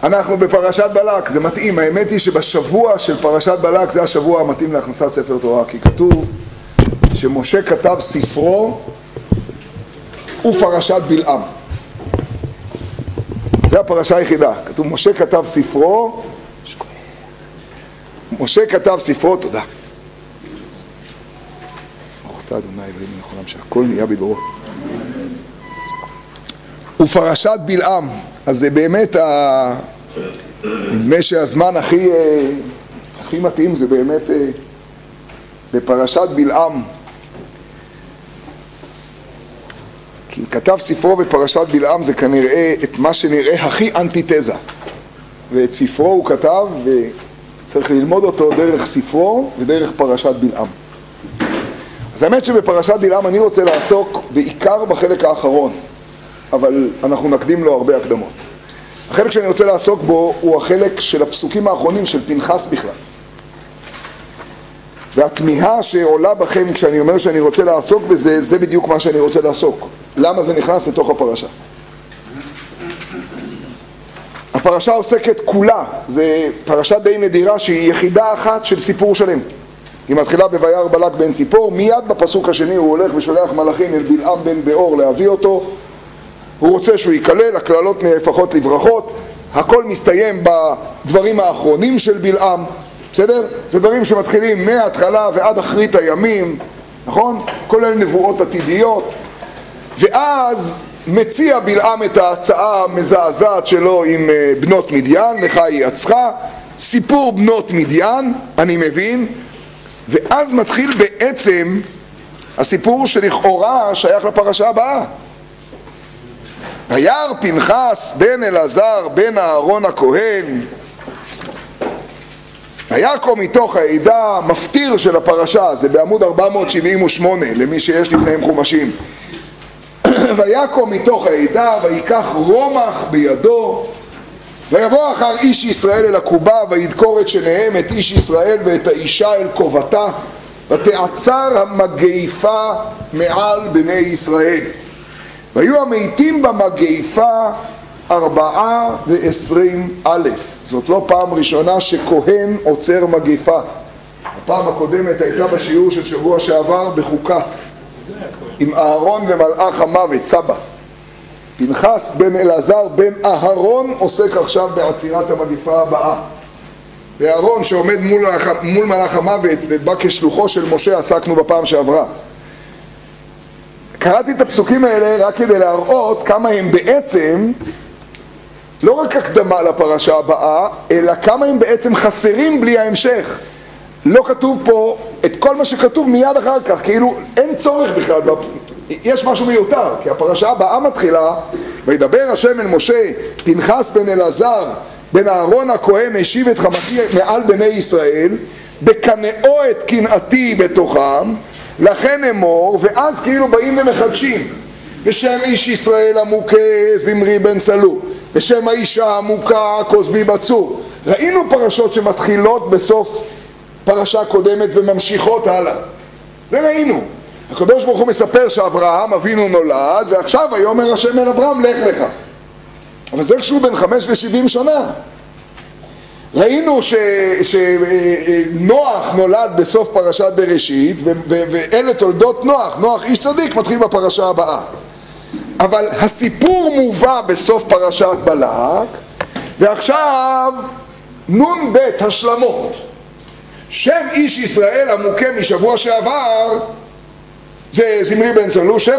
אנחנו בפרשת בלק, זה מתאים. האמת היא שבשבוע של פרשת בלק זה השבוע המתאים להכנסת ספר תורה, כי כתוב שמשה כתב ספרו ופרשת בלעם. זה הפרשה היחידה. כתוב משה כתב ספרו, משה כתב ספרו, תודה. ברוך אתה אדוני אלוהינו מלך העולם שהכל נהיה בדברו. ופרשת בלעם, אז זה באמת נדמה שהזמן הכי מתאים זה באמת בפרשת בלעם. כי כתב ספרו בפרשת בלעם זה כנראה את מה שנראה הכי אנטיתזה, ואת ספרו הוא כתב וצריך ללמוד אותו דרך ספרו ודרך פרשת בלעם. אז האמת שבפרשת בלעם אני רוצה לעסוק בעיקר בחלק האחרון, אבל אנחנו נקדים לו הרבה הקדמות. החלק שאני רוצה לעסוק בו הוא החלק של הפסוקים האחרונים של פנחס בכלל. והתמיהה שעולה בכם כשאני אומר שאני רוצה לעסוק בזה, זה בדיוק מה שאני רוצה לעסוק. למה זה נכנס לתוך הפרשה? הפרשה עוסקת כולה, זה פרשה די נדירה שהיא יחידה אחת של סיפור שלם. היא מתחילה בוירא בלק בן ציפור, מיד בפסוק השני הוא הולך ושולח מלאכים אל בלעם בן באור להביא אותו. הוא רוצה שהוא יקלל, הקללות נהפכות לברכות, הכל מסתיים בדברים האחרונים של בלעם, בסדר? זה דברים שמתחילים מההתחלה ועד אחרית הימים, נכון? כולל נבואות עתידיות, ואז מציע בלעם את ההצעה המזעזעת שלו עם בנות מדיין, לך היא עצחה, סיפור בנות מדיין, אני מבין, ואז מתחיל בעצם הסיפור שלכאורה שייך לפרשה הבאה. וירא פנחס בן אלעזר בן אהרון הכהן ויקום מתוך העדה, מפטיר של הפרשה, זה בעמוד 478 למי שיש לפניהם חומשים. ויקום מתוך העדה ויקח רומח בידו ויבוא אחר איש ישראל אל הקובה וידקור את שניהם, את איש ישראל ואת האישה אל כובתה, ותעצר המגפה מעל בני ישראל. והיו המתים במגפה 24,000. זאת לא פעם ראשונה שכהן עוצר מגפה. הפעם הקודמת הייתה בשיעור של שבוע שעבר בחוקת, עם אהרון ומלאך המוות, סבא. פנחס בן אלעזר בן אהרון עוסק עכשיו בעצירת המגפה הבאה. ואהרון שעומד מול מלאך המוות ובא כשלוחו של משה עסקנו בפעם שעברה. קראתי את הפסוקים האלה רק כדי להראות כמה הם בעצם לא רק הקדמה לפרשה הבאה, אלא כמה הם בעצם חסרים בלי ההמשך. לא כתוב פה את כל מה שכתוב מיד אחר כך, כאילו אין צורך בכלל, יש משהו מיותר, כי הפרשה הבאה מתחילה, וידבר השם אל משה, פנחס בן אלעזר בן אהרון הכהן השיב את חמתי מעל בני ישראל, בקנאו את קנאתי בתוכם, לכן אמור, ואז כאילו באים ומחדשים, בשם איש ישראל המוכה זמרי בן סלו, בשם האישה המוכה כוסבי בצור. ראינו פרשות שמתחילות בסוף פרשה קודמת וממשיכות הלאה, זה ראינו. הקדוש ברוך הוא מספר שאברהם אבינו נולד, ועכשיו ויאמר השם אל אברהם לך לך, אבל זה כשהוא בן 75 שנה. ראינו שנוח נולד בסוף פרשת בראשית, ואלה תולדות נוח, נוח איש צדיק מתחיל בפרשה הבאה. אבל הסיפור מובא בסוף פרשת בלק, ועכשיו נון בית השלמות. שם איש ישראל המוכה משבוע שעבר, זה זמרי בן סלו, שם...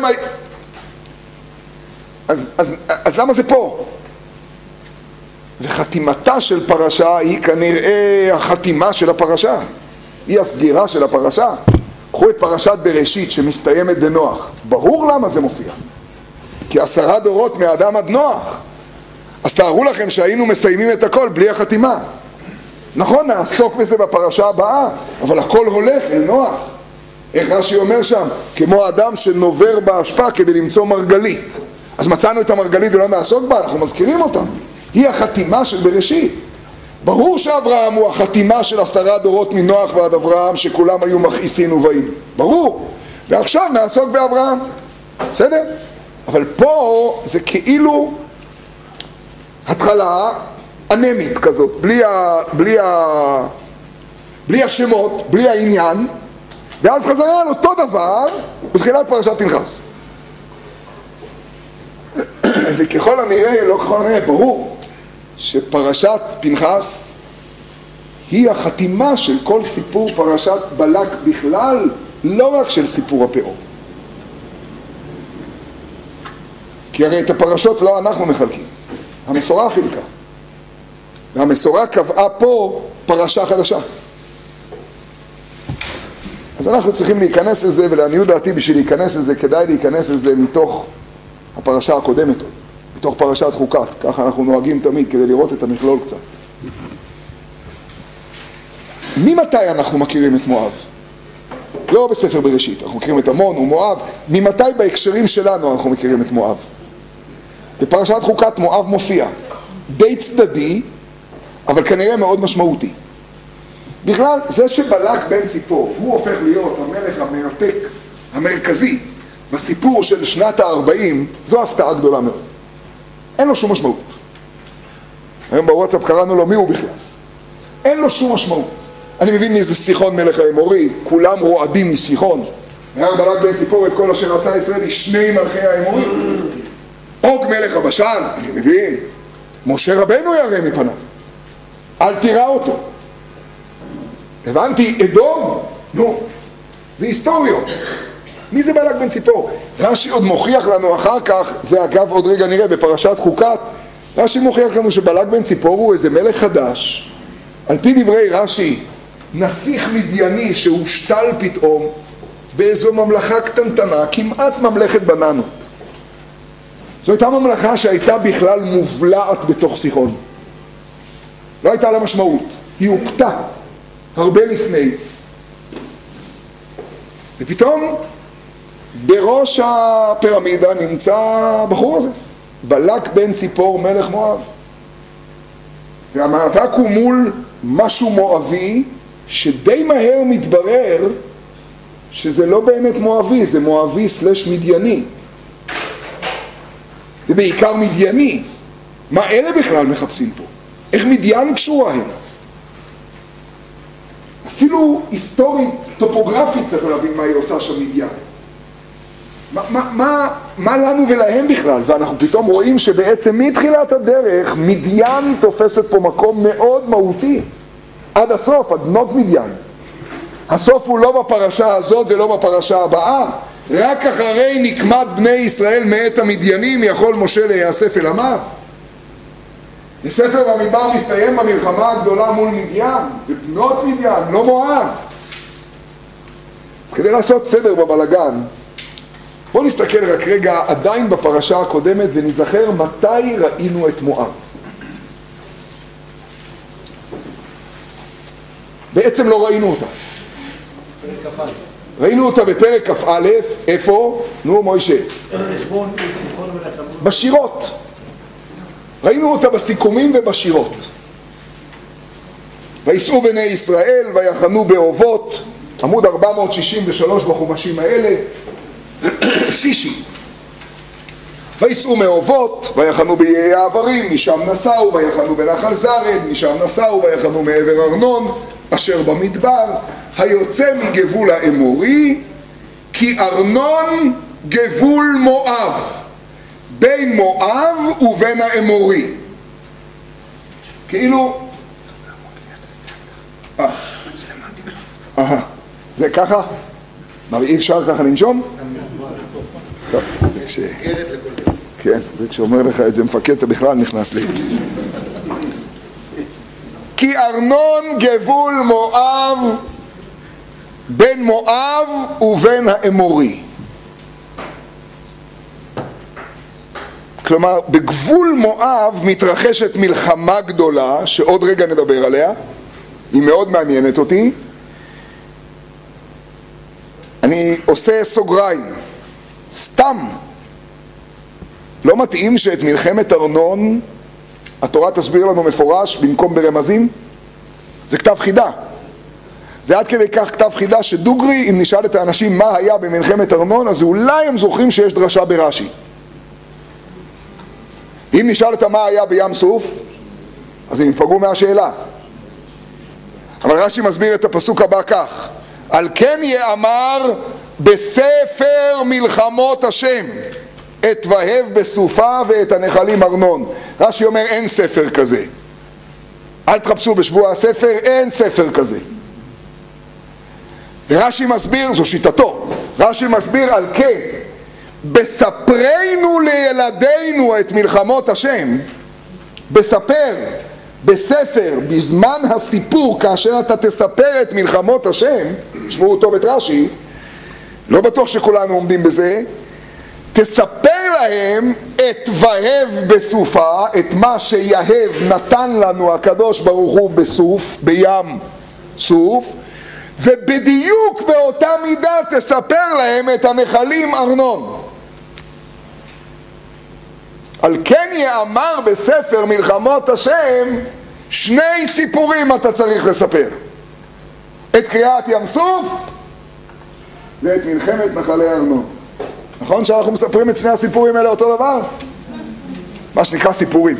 אז למה זה פה? וחתימתה של פרשה היא כנראה החתימה של הפרשה, היא הסגירה של הפרשה. קחו את פרשת בראשית שמסתיימת בנוח, ברור למה זה מופיע, כי 10 דורות מאדם עד נוח. אז תארו לכם שהיינו מסיימים את הכל בלי החתימה. נכון, נעסוק בזה בפרשה הבאה, אבל הכל הולך אל נוח. איך רש"י אומר שם? כמו אדם שנובר באשפה כדי למצוא מרגלית. אז מצאנו את המרגלית ולא נעסוק בה, אנחנו מזכירים אותה. היא החתימה של בראשית. ברור שאברהם הוא החתימה של 10 דורות מנוח ועד אברהם, שכולם היו מכעיסין ובאים. ברור. ועכשיו נעסוק באברהם. בסדר? אבל פה זה כאילו התחלה אנמית כזאת, בלי השמות, בלי העניין, ואז חזרה על אותו דבר בתחילת פרשת פנחס. וככל הנראה, לא ככל הנראה, ברור שפרשת פנחס היא החתימה של כל סיפור פרשת בלק בכלל, לא רק של סיפור הפאור. כי הרי את הפרשות לא אנחנו מחלקים, המסורה חילקה. והמסורה קבעה פה פרשה חדשה. אז אנחנו צריכים להיכנס לזה, ולעניות דעתי בשביל להיכנס לזה, כדאי להיכנס לזה מתוך הפרשה הקודמת עוד, מתוך פרשת חוקת, ככה אנחנו נוהגים תמיד כדי לראות את המכלול קצת. ממתי אנחנו מכירים את מואב? לא בספר בראשית, אנחנו מכירים את עמון ומואב. ממתי בהקשרים שלנו אנחנו מכירים את מואב? בפרשת חוקת מואב מופיע, די צדדי, אבל כנראה מאוד משמעותי. בכלל, זה שבלק בן ציפור, הוא הופך להיות המלך המרתק, המרכזי, בסיפור של שנת ה-40, זו הפתעה גדולה מאוד. אין לו שום משמעות. היום בוואטסאפ קראנו לו מי הוא בכלל. אין לו שום משמעות. אני מבין מי זה סיחון מלך האמורי, כולם רועדים מסיחון. מהר בלק בן ציפור את כל אשר עשה ישראל, שני מלכי האמורי. אוג מלך הבשן, אני מבין. משה רבנו ירא מפניו. אל תירא אותו. הבנתי, אדום? נו, זה היסטוריות. מי זה בלק בן ציפור? רש"י עוד מוכיח לנו אחר כך, זה אגב עוד רגע נראה בפרשת חוקת, רש"י מוכיח לנו שבלק בן ציפור הוא איזה מלך חדש, על פי דברי רש"י, נסיך מדייני שהושתל פתאום באיזו ממלכה קטנטנה, כמעט ממלכת בננות. זו הייתה ממלכה שהייתה בכלל מובלעת בתוך סיחון. לא הייתה לה משמעות, היא הוקטה הרבה לפני. ופתאום בראש הפירמידה נמצא הבחור הזה, בלק בן ציפור מלך מואב. והמאבק הוא מול משהו מואבי שדי מהר מתברר שזה לא באמת מואבי, זה מואבי סלש מדייני. זה בעיקר מדייני. מה אלה בכלל מחפשים פה? איך מדיין קשורה הנה? אפילו היסטורית, טופוגרפית צריך להבין מה היא עושה שם מדיין. מה לנו ולהם בכלל? ואנחנו פתאום רואים שבעצם מתחילת הדרך מדיין תופסת פה מקום מאוד מהותי. עד הסוף, עד בנות מדיין. הסוף הוא לא בפרשה הזאת ולא בפרשה הבאה. רק אחרי נקמת בני ישראל מאת המדיינים יכול משה להיאסף אל עמיו. וספר במדבר מסתיים במלחמה הגדולה מול מדיין, ובנות מדיין, לא מואב. אז כדי לעשות סדר בבלגן, בואו נסתכל רק רגע עדיין בפרשה הקודמת ונזכר מתי ראינו את מואב. בעצם לא ראינו אותה. ראינו אותה בפרק כ"א, איפה? נו, מוישה. בשירות. ראינו אותה בסיכומים ובשירות. ויסעו בני ישראל ויחנו באובות, עמוד 463 בחומשים האלה, שישי. ויסעו מאובות ויחנו באיי העברים, משם נסעו ויחנו בנחל זרד, משם נסעו ויחנו מעבר ארנון אשר במדבר, היוצא מגבול האמורי, כי ארנון גבול מואב, בין מואב ובין האמורי. כאילו זה ככה? מה, אי אפשר ככה לנשום? טוב, כן, זה כשאומר לך את זה מפקד אתה בכלל נכנס לי. כי ארנון גבול מואב, בין מואב ובין האמורי. כלומר, בגבול מואב מתרחשת מלחמה גדולה, שעוד רגע נדבר עליה, היא מאוד מעניינת אותי. אני עושה סוגריים, סתם. לא מתאים שאת מלחמת ארנון, התורה תסביר לנו מפורש במקום ברמזים? זה כתב חידה. זה עד כדי כך כתב חידה שדוגרי, אם נשאל את האנשים מה היה במלחמת ארנון, אז אולי הם זוכרים שיש דרשה ברש"י. אם נשאל אותם מה היה בים סוף, אז הם יפגעו מהשאלה. אבל רש"י מסביר את הפסוק הבא כך: על כן יאמר בספר מלחמות השם את והב בסופה ואת הנחלים ארנון. רש"י אומר אין ספר כזה, אל תחפשו בשבוע הספר, אין ספר כזה. ורש"י מסביר, זו שיטתו, רש"י מסביר על כן בספרנו לילדינו את מלחמות השם, בספר, בספר, בזמן הסיפור, כאשר אתה תספר את מלחמות השם, שמעו טוב את רש"י, לא בטוח שכולנו עומדים בזה, תספר להם את והב בסופה, את מה שיהב נתן לנו הקדוש ברוך הוא בסוף, בים סוף, ובדיוק באותה מידה תספר להם את הנחלים ארנון. על כן יאמר בספר מלחמות השם, שני סיפורים אתה צריך לספר: את קריעת ים סוף ואת מלחמת נחלי ארנון. נכון שאנחנו מספרים את שני הסיפורים האלה אותו דבר? מה שנקרא סיפורים.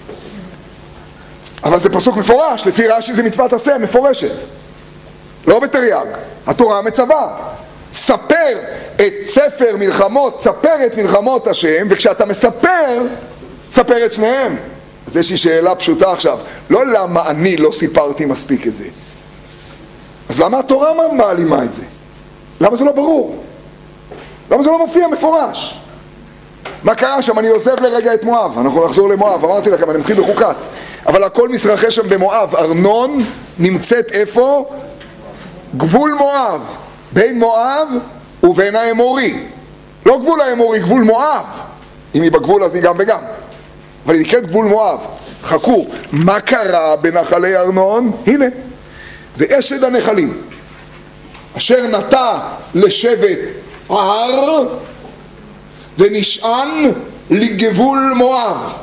אבל זה פסוק מפורש, לפי רש"י זה מצוות עשה מפורשת, לא בתרי"ג. התורה מצווה, ספר את ספר מלחמות, ספר את מלחמות השם, וכשאתה מספר, ספר את שניהם. אז יש לי שאלה פשוטה עכשיו, לא למה אני לא סיפרתי מספיק את זה, אז למה התורה מעלימה את זה? למה זה לא ברור? למה זה לא מופיע מפורש? מה קרה שם? אני עוזב לרגע את מואב, אנחנו נחזור למואב, אמרתי לכם, אני מתחיל בחוקת, אבל הכל מתרחש שם במואב. ארנון נמצאת איפה? גבול מואב, בין מואב ובין האמורי. לא גבול האמורי, גבול מואב. אם היא בגבול אז היא גם וגם, אבל היא נקראת גבול מואב. חכו, מה קרה בנחלי ארנון? הנה, ואשד הנחלים אשר נטע לשבט ההר ונשען לגבול מואב,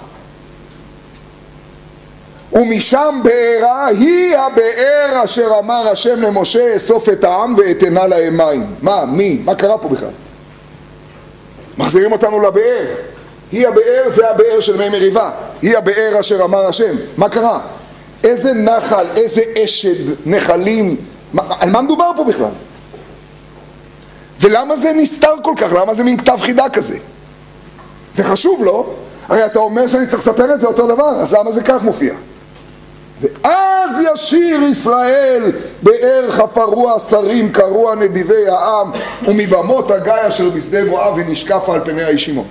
ומשם בארה, היא הבאר אשר אמר השם למשה אסוף את העם ואתנה להם מים. מה קרה פה בכלל? מחזירים אותנו לבאר. היא הבאר, זה הבאר של מי מריבה, היא הבאר אשר אמר השם. מה קרה? איזה נחל, איזה אשד נחלים, על מה מדובר פה בכלל? ולמה זה נסתר כל כך? למה זה מין כתב חידה כזה? זה חשוב, לא? הרי אתה אומר שאני צריך לספר את זה אותו דבר, אז למה זה כך מופיע? ואז ישיר ישראל באר חפרו השרים, קראו נדיבי העם, ומבמות הגיא אשר בשדה מואב ונשקף על פני הישימות.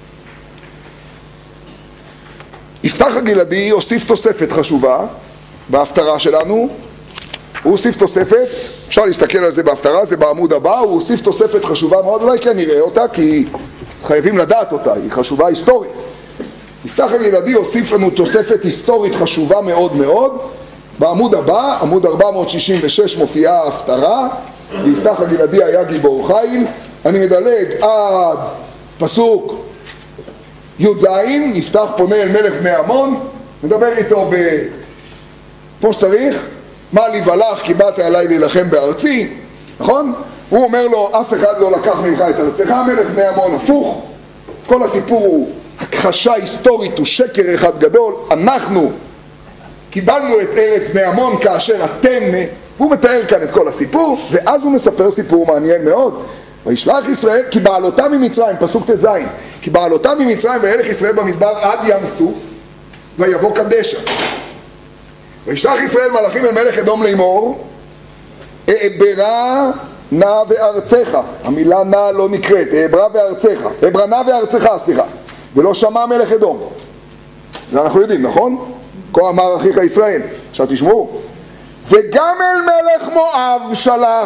יפתח הגלעדי הוסיף תוספת חשובה בהפטרה שלנו. הוא הוסיף תוספת, אפשר להסתכל על זה בהפטרה, זה בעמוד הבא. הוא הוסיף תוספת חשובה מאוד, אולי כן נראה אותה כי חייבים לדעת אותה, היא חשובה היסטורית. יפתח הגלעדי הוסיף לנו תוספת היסטורית חשובה מאוד מאוד. בעמוד הבא, עמוד 466, מופיעה ההפטרה, ויפתח הגלעדי היה גיבור חיל. אני מדלג עד פסוק י"ז. יפתח פונה אל מלך בני עמון, מדבר איתו כמו שצריך, מה לי ולך כי באת עליי להילחם בארצי, נכון? הוא אומר לו, אף אחד לא לקח ממך את ארצך. מלך בני עמון הפוך, כל הסיפור הוא הכחשה היסטורית, הוא שקר אחד גדול. אנחנו קיבלנו את ארץ בני עמון כאשר אתם, הוא מתאר כאן את כל הסיפור, ואז הוא מספר סיפור מעניין מאוד. וישלח ישראל, כי בעלותם ממצרים, פסוק ט"ז, כי בעלותם ממצרים וילך ישראל במדבר עד ים סוף, ויבוא קדשה. וישלח ישראל מלאכים אל מלך אדום לאמור, אעברה נא וארצך. המילה נא לא נקראת, אעברה וארצך, אעברה נא וארצך, סליחה. ולא שמע מלך אדום. זה אנחנו יודעים, נכון? כה אמר אחיך ישראל. עכשיו תשמעו. וגם אל מלך מואב שלח.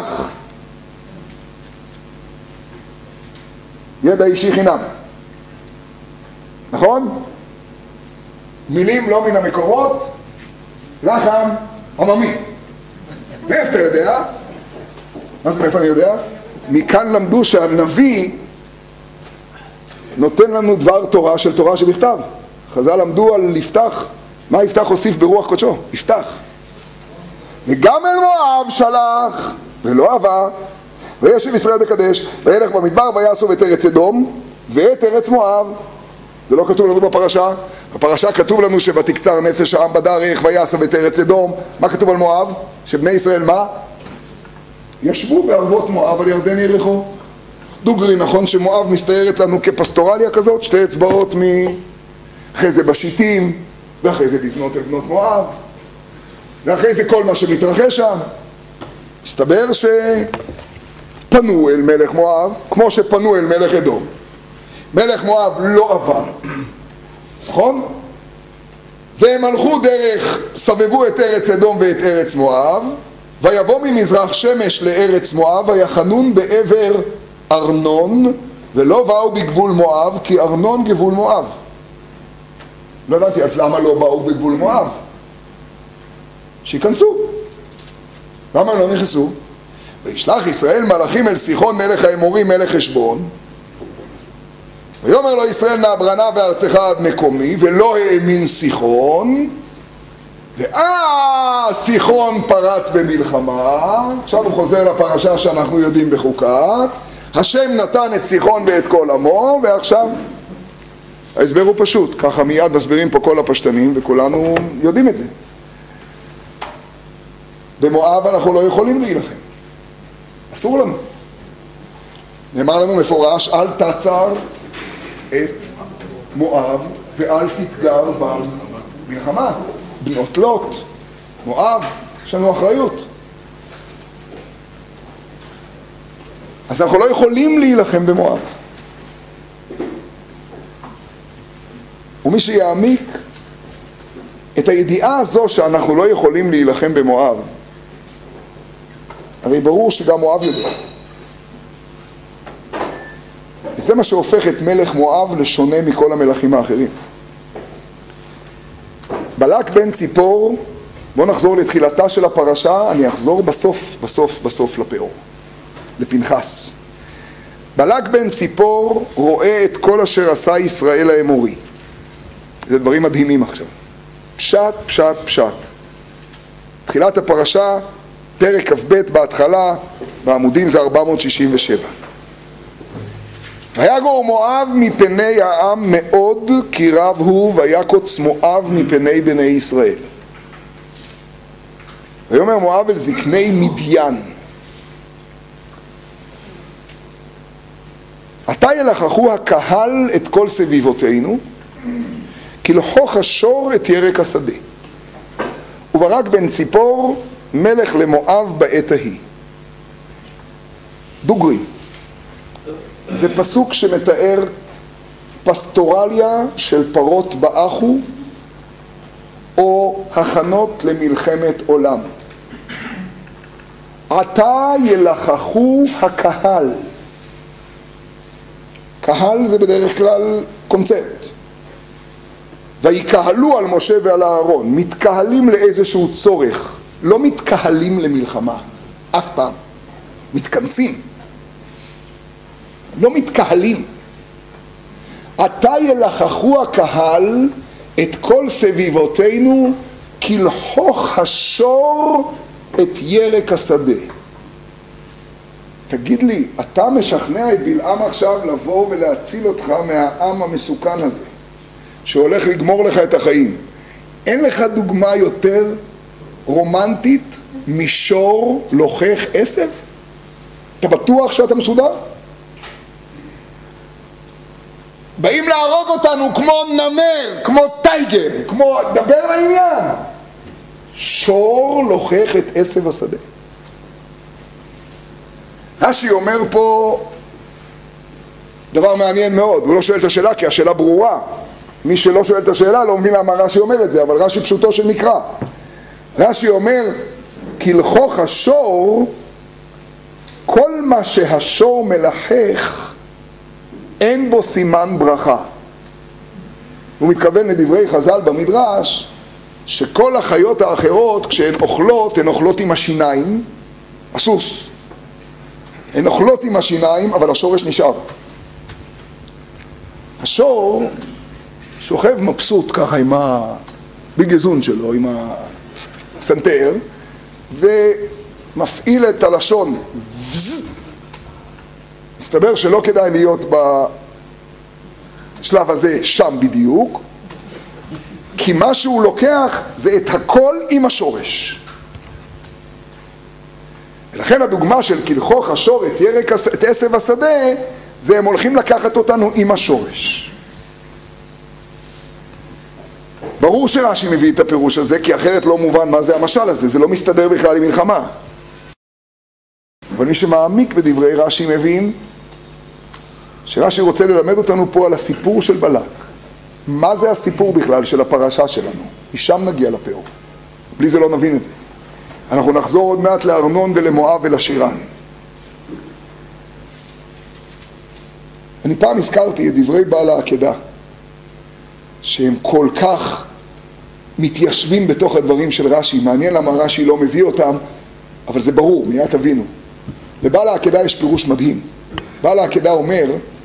ידע אישי חינם, נכון? מילים לא מן המקורות, לחם עממי. מאיפה אתה יודע? מה זה מאיפה אני יודע? מכאן למדו שהנביא נותן לנו דבר תורה של תורה שבכתב. חז"ל למדו על יפתח, מה יפתח הוסיף ברוח קודשו? יפתח. וגם אל מואב שלח ולא אהבה, וישב ישראל בקדש, וילך במדבר ויעשו את ארץ אדום ואת ארץ מואב. זה לא כתוב לנו בפרשה. בפרשה כתוב לנו שבתקצר נפש העם בדרך ויעשב את ארץ אדום. מה כתוב על מואב? שבני ישראל מה? ישבו בערבות מואב על ירדן יריחו. דוגרי, נכון שמואב מסתיירת לנו כפסטורליה כזאת, שתי אצבעות אחרי זה בשיטים, ואחרי זה לזנות אל בנות מואב, ואחרי זה כל מה שמתרחש שם. מסתבר שפנו אל מלך מואב כמו שפנו אל מלך אדום. מלך מואב לא עבר, נכון? והם הלכו דרך, סבבו את ארץ אדום ואת ארץ מואב, ויבוא ממזרח שמש לארץ מואב, ויחנון בעבר ארנון, ולא באו בגבול מואב, כי ארנון גבול מואב. לא הבנתי, אז למה לא באו בגבול מואב? שיכנסו. למה לא נכנסו? וישלח ישראל מלאכים אל סיחון מלך האמורים מלך חשבון, ויאמר לו ישראל נא ברנה וארצך עד מקומי, ולא האמין סיחון, סיחון פרץ במלחמה. עכשיו הוא חוזר לפרשה שאנחנו יודעים בחוקת, השם נתן את סיחון ואת כל עמו, ועכשיו ההסבר הוא פשוט, ככה מיד מסבירים פה כל הפשטנים וכולנו יודעים את זה. במואב אנחנו לא יכולים להילחם, אסור לנו. נאמר לנו מפורש, אל תעצר את מואב ואל תתגר במלחמה. בנות לוט, מואב, יש לנו אחריות. אז אנחנו לא יכולים להילחם במואב. ומי שיעמיק את הידיעה הזו שאנחנו לא יכולים להילחם במואב, הרי ברור שגם מואב יודע. זה מה שהופך את מלך מואב לשונה מכל המלכים האחרים. בלק בן ציפור, בואו נחזור לתחילתה של הפרשה, אני אחזור בסוף לפאור, לפנחס. בלק בן ציפור רואה את כל אשר עשה ישראל האמורי. זה דברים מדהימים עכשיו. פשט. תחילת הפרשה, פרק כ"ב בהתחלה, בעמודים זה 467. ויגור מואב מפני העם מאוד כי רב הוא, ויקוץ מואב מפני בני ישראל. ויאמר מואב אל זקני מדיין, עתה ילחכו הקהל את כל סביבותינו, כי לכוך השור את ירק השדה. וברק בן ציפור מלך למואב בעת ההיא. דוגרי, זה פסוק שמתאר פסטורליה של פרות באחו או הכנות למלחמת עולם. עתה ילחכו הקהל. קהל זה בדרך כלל קונצרט. ויקהלו על משה ועל אהרון. מתקהלים לאיזשהו צורך, לא מתקהלים למלחמה אף פעם, מתכנסים, לא מתקהלים. עתה ילחכו הקהל את כל סביבותינו כי לכוך השור את ירק השדה. תגיד לי, אתה משכנע את בלעם עכשיו לבוא ולהציל אותך מהעם המסוכן הזה שהולך לגמור לך את החיים. אין לך דוגמה יותר רומנטית משור לוחך עשב? אתה בטוח שאתה מסודר? באים להרוג אותנו כמו נמר, כמו טייגר, כמו דבר לעניין. שור לוחך את עשב השדה. רש"י אומר פה דבר מעניין מאוד, הוא לא שואל את השאלה כי השאלה ברורה. מי שלא שואל את השאלה לא מבין למה רש"י אומר את זה, אבל רש"י פשוטו של מקרא. רש"י אומר, כי לכוך השור, כל מה שהשור מלחך, אין בו סימן ברכה. הוא מתכוון לדברי חז"ל במדרש, שכל החיות האחרות, כשהן אוכלות, הן אוכלות עם השיניים, הסוס. הן אוכלות עם השיניים, אבל השורש נשאר. השור שוכב מבסוט ככה עם הביגזון שלו, עם הסנטר, ומפעיל את הלשון. מסתבר שלא כדאי להיות בשלב הזה שם בדיוק, כי מה שהוא לוקח זה את הכל עם השורש. ולכן הדוגמה של כלכוך השור את עשב השדה, זה הם הולכים לקחת אותנו עם השורש. ברור שרש"י מביא את הפירוש הזה, כי אחרת לא מובן מה זה המשל הזה, זה לא מסתדר בכלל עם מלחמה. אבל מי שמעמיק בדברי רש"י מבין שרש"י רוצה ללמד אותנו פה על הסיפור של בלק. מה זה הסיפור בכלל של הפרשה שלנו? משם נגיע לפאור. בלי זה לא נבין את זה. אנחנו נחזור עוד מעט לארנון ולמואב ולשירה. אני פעם הזכרתי את דברי בעל העקדה, שהם כל כך מתיישבים בתוך הדברים של רש"י. מעניין למה רש"י לא מביא אותם, אבל זה ברור, מיד תבינו. לבעל העקדה יש פירוש מדהים. בעל העקדה אומר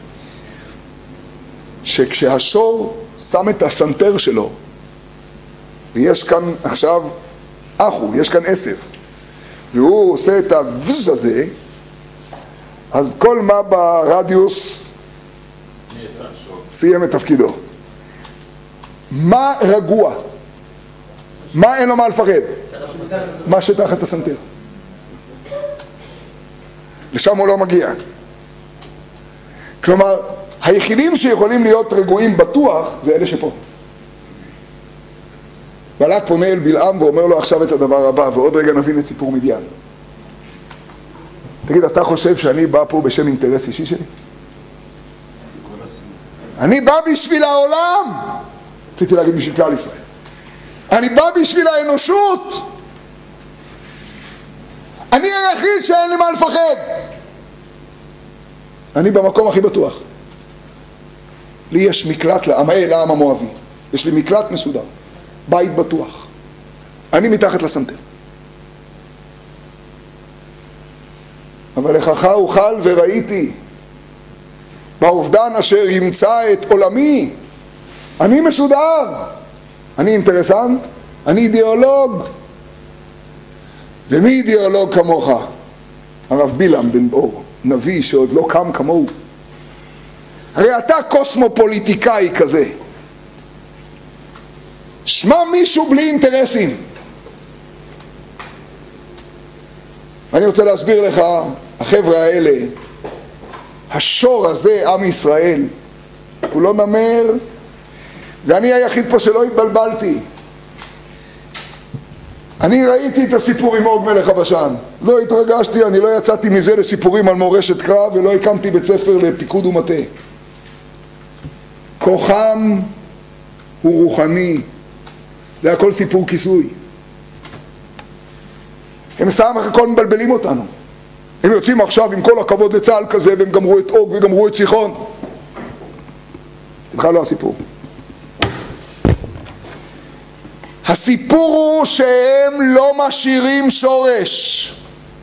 שכשהשור שם את הסנטר שלו, ויש כאן עכשיו יש כאן עשב, והוא עושה את הוויז הזה, אז כל מה ברדיוס סיים את תפקידו. מה רגוע? מה אין לו מה לפחד? מה שתחת הסנטר. לשם הוא לא מגיע. כלומר, היחידים שיכולים להיות רגועים בטוח זה אלה שפה. בלק פונה אל בלעם ואומר לו עכשיו את הדבר הבא, ועוד רגע נבין את סיפור מדיין. תגיד, אתה חושב שאני בא פה בשם אינטרס אישי שלי? אני בא בשביל העולם. רציתי להגיד בשביל כלל ישראל. אני בא בשביל האנושות. אני היחיד שאין לי מה לפחד. אני במקום הכי בטוח. לי יש מקלט לעם המואבי. יש לי מקלט מסודר. בית בטוח. אני מתחת לסנטר. אבל לכך אוכל וראיתי באובדן אשר ימצא את עולמי. אני מסודר. אני אינטרסנט. אני אידיאולוג. ומי אידיאולוג כמוך? הרב בילעם בן באור, נביא שעוד לא קם כמוהו. הרי אתה קוסמופוליטיקאי כזה. שמע מישהו בלי אינטרסים. אני רוצה להסביר לך, החבר'ה האלה, השור הזה, עם ישראל, הוא לא נמר, ואני היחיד פה שלא התבלבלתי. אני ראיתי את הסיפור עם אוג מלך הבשן. לא התרגשתי, אני לא יצאתי מזה לסיפורים על מורשת קרב, ולא הקמתי בית ספר לפיקוד ומטה. כוחם הוא רוחני. זה הכל סיפור כיסוי. הם סתם הכל מבלבלים אותנו. הם יוצאים עכשיו עם כל הכבוד לצהל כזה, והם גמרו את אוג וגמרו את סיחון. בכלל לא הסיפור. הסיפור הוא שהם לא משאירים שורש.